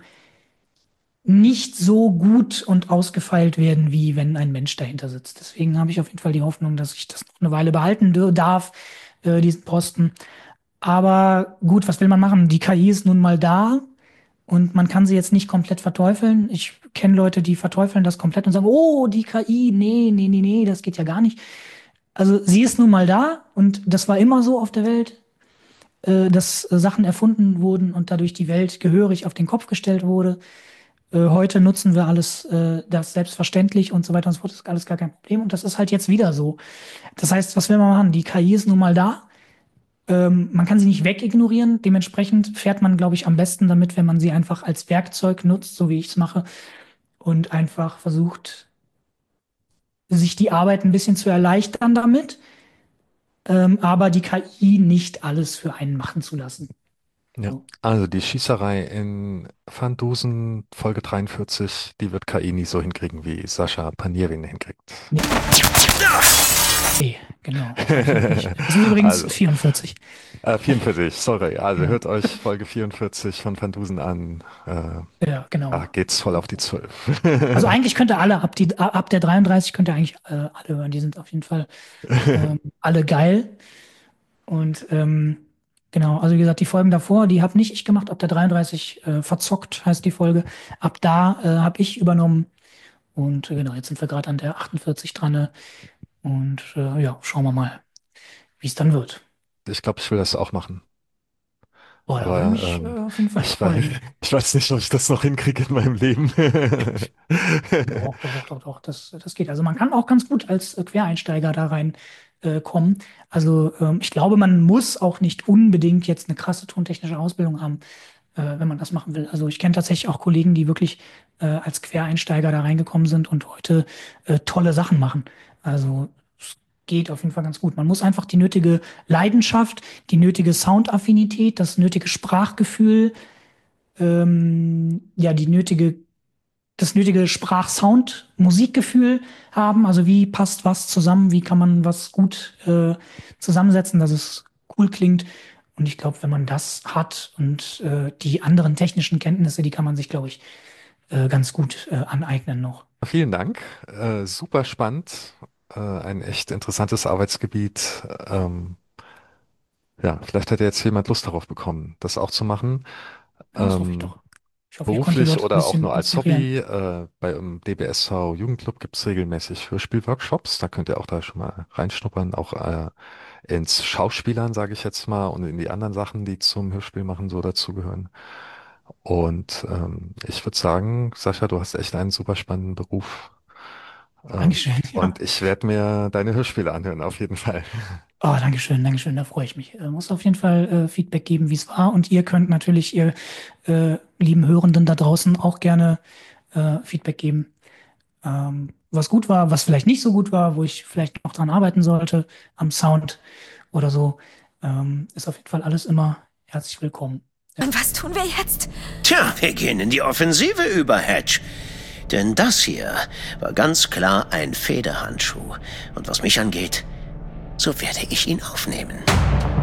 S6: nicht so gut und ausgefeilt werden, wie wenn ein Mensch dahinter sitzt. Deswegen habe ich auf jeden Fall die Hoffnung, dass ich das noch eine Weile behalten dür- darf, äh, diesen Posten. Aber gut, was will man machen? Die K I ist nun mal da und man kann sie jetzt nicht komplett verteufeln. Ich kenne Leute, die verteufeln das komplett und sagen, oh, die K I, nee, nee, nee, nee, das geht ja gar nicht. Also sie ist nun mal da und das war immer so auf der Welt, äh, dass äh, Sachen erfunden wurden und dadurch die Welt gehörig auf den Kopf gestellt wurde. Äh, heute nutzen wir alles äh, das selbstverständlich und so weiter und so fort. Das ist alles gar kein Problem. Und das ist halt jetzt wieder so. Das heißt, was will man machen? Die K I ist nun mal da. Ähm, man kann sie nicht wegignorieren. Dementsprechend fährt man, glaube ich, am besten damit, wenn man sie einfach als Werkzeug nutzt, so wie ich es mache, und einfach versucht, sich die Arbeit ein bisschen zu erleichtern damit, ähm, aber die K I nicht alles für einen machen zu lassen.
S5: Ja.
S6: So.
S5: Also die Schießerei in Van Dusen, Folge dreiundvierzig, die wird K I nie so hinkriegen, wie Sascha Panierwin hinkriegt.
S6: Nee. Nee, genau. Das sind übrigens
S5: Also,
S6: vierundvierzig.
S5: äh, vierundvierzig, sorry. Also hört euch Folge vierundvierzig von Van Dusen an. Äh,
S6: Ja, genau.
S5: da geht's voll auf die zwölf.
S6: Also eigentlich könnte alle ab die ab der dreiunddreißig könnt ihr eigentlich äh, alle hören. Die sind auf jeden Fall ähm, alle geil. Und ähm, genau, also wie gesagt, die Folgen davor, die habe nicht ich gemacht. Ab der dreiunddreißig äh, verzockt heißt die Folge. Ab da äh, habe ich übernommen. Und äh, genau, jetzt sind wir gerade an der achtundvierzig dran. Ne? Und äh, ja, schauen wir mal, wie es dann wird.
S5: Ich glaube, ich will das auch machen.
S6: Boah, da würde
S5: Aber
S6: mich äh,
S5: ähm,
S6: auf jeden Fall
S5: ich weiß,
S6: freuen.
S5: ich weiß nicht, ob ich das noch hinkriege in meinem Leben.
S6: Doch, doch, doch, doch, doch, das, das geht. Also man kann auch ganz gut als äh, Quereinsteiger da rein äh, kommen. Also ähm, ich glaube, man muss auch nicht unbedingt jetzt eine krasse tontechnische Ausbildung haben, äh, wenn man das machen will. Also ich kenne tatsächlich auch Kollegen, die wirklich äh, als Quereinsteiger da reingekommen sind und heute äh, tolle Sachen machen. Also es geht auf jeden Fall ganz gut. Man muss einfach die nötige Leidenschaft, die nötige Soundaffinität, das nötige Sprachgefühl, ähm, ja, die nötige das nötige Sprach-Sound-Musikgefühl haben. Also wie passt was zusammen, wie kann man was gut äh, zusammensetzen, dass es cool klingt. Und ich glaube, wenn man das hat und äh, die anderen technischen Kenntnisse, die kann man sich, glaube ich, äh, ganz gut äh, aneignen noch.
S5: Vielen Dank. Äh, super spannend. Äh, ein echt interessantes Arbeitsgebiet. Ähm, ja, vielleicht hat ja jetzt jemand Lust darauf bekommen, das auch zu machen.
S6: Ja, das hoffe ich
S5: Ähm,
S6: doch. Ich hoffe, ihr konntet
S5: Beruflich
S6: dort ein
S5: oder auch
S6: bisschen
S5: nur als
S6: inspirieren.
S5: Hobby. Äh, bei im D B S V Jugendclub gibt es regelmäßig Hörspielworkshops. Da könnt ihr auch da schon mal reinschnuppern, auch äh, ins Schauspielern, sage ich jetzt mal, und in die anderen Sachen, die zum Hörspiel machen, so dazugehören. Und ähm, ich würde sagen, Sascha, du hast echt einen super spannenden Beruf. Ähm,
S6: Dankeschön, ja.
S5: und ich werde mir deine Hörspiele anhören, auf jeden Fall.
S6: Oh, Dankeschön, Dankeschön, da freue ich mich. Äh, muss auf jeden Fall äh, Feedback geben, wie es war. Und ihr könnt natürlich, ihr äh, lieben Hörenden da draußen, auch gerne äh, Feedback geben, ähm, was gut war, was vielleicht nicht so gut war, wo ich vielleicht noch dran arbeiten sollte, am Sound oder so. Ähm, ist auf jeden Fall alles immer herzlich willkommen. Ja.
S3: Und was tun wir jetzt?
S1: Tja, wir gehen in die Offensive über, Hedge. Denn das hier war ganz klar ein Federhandschuh. Und was mich angeht, so werde ich ihn aufnehmen.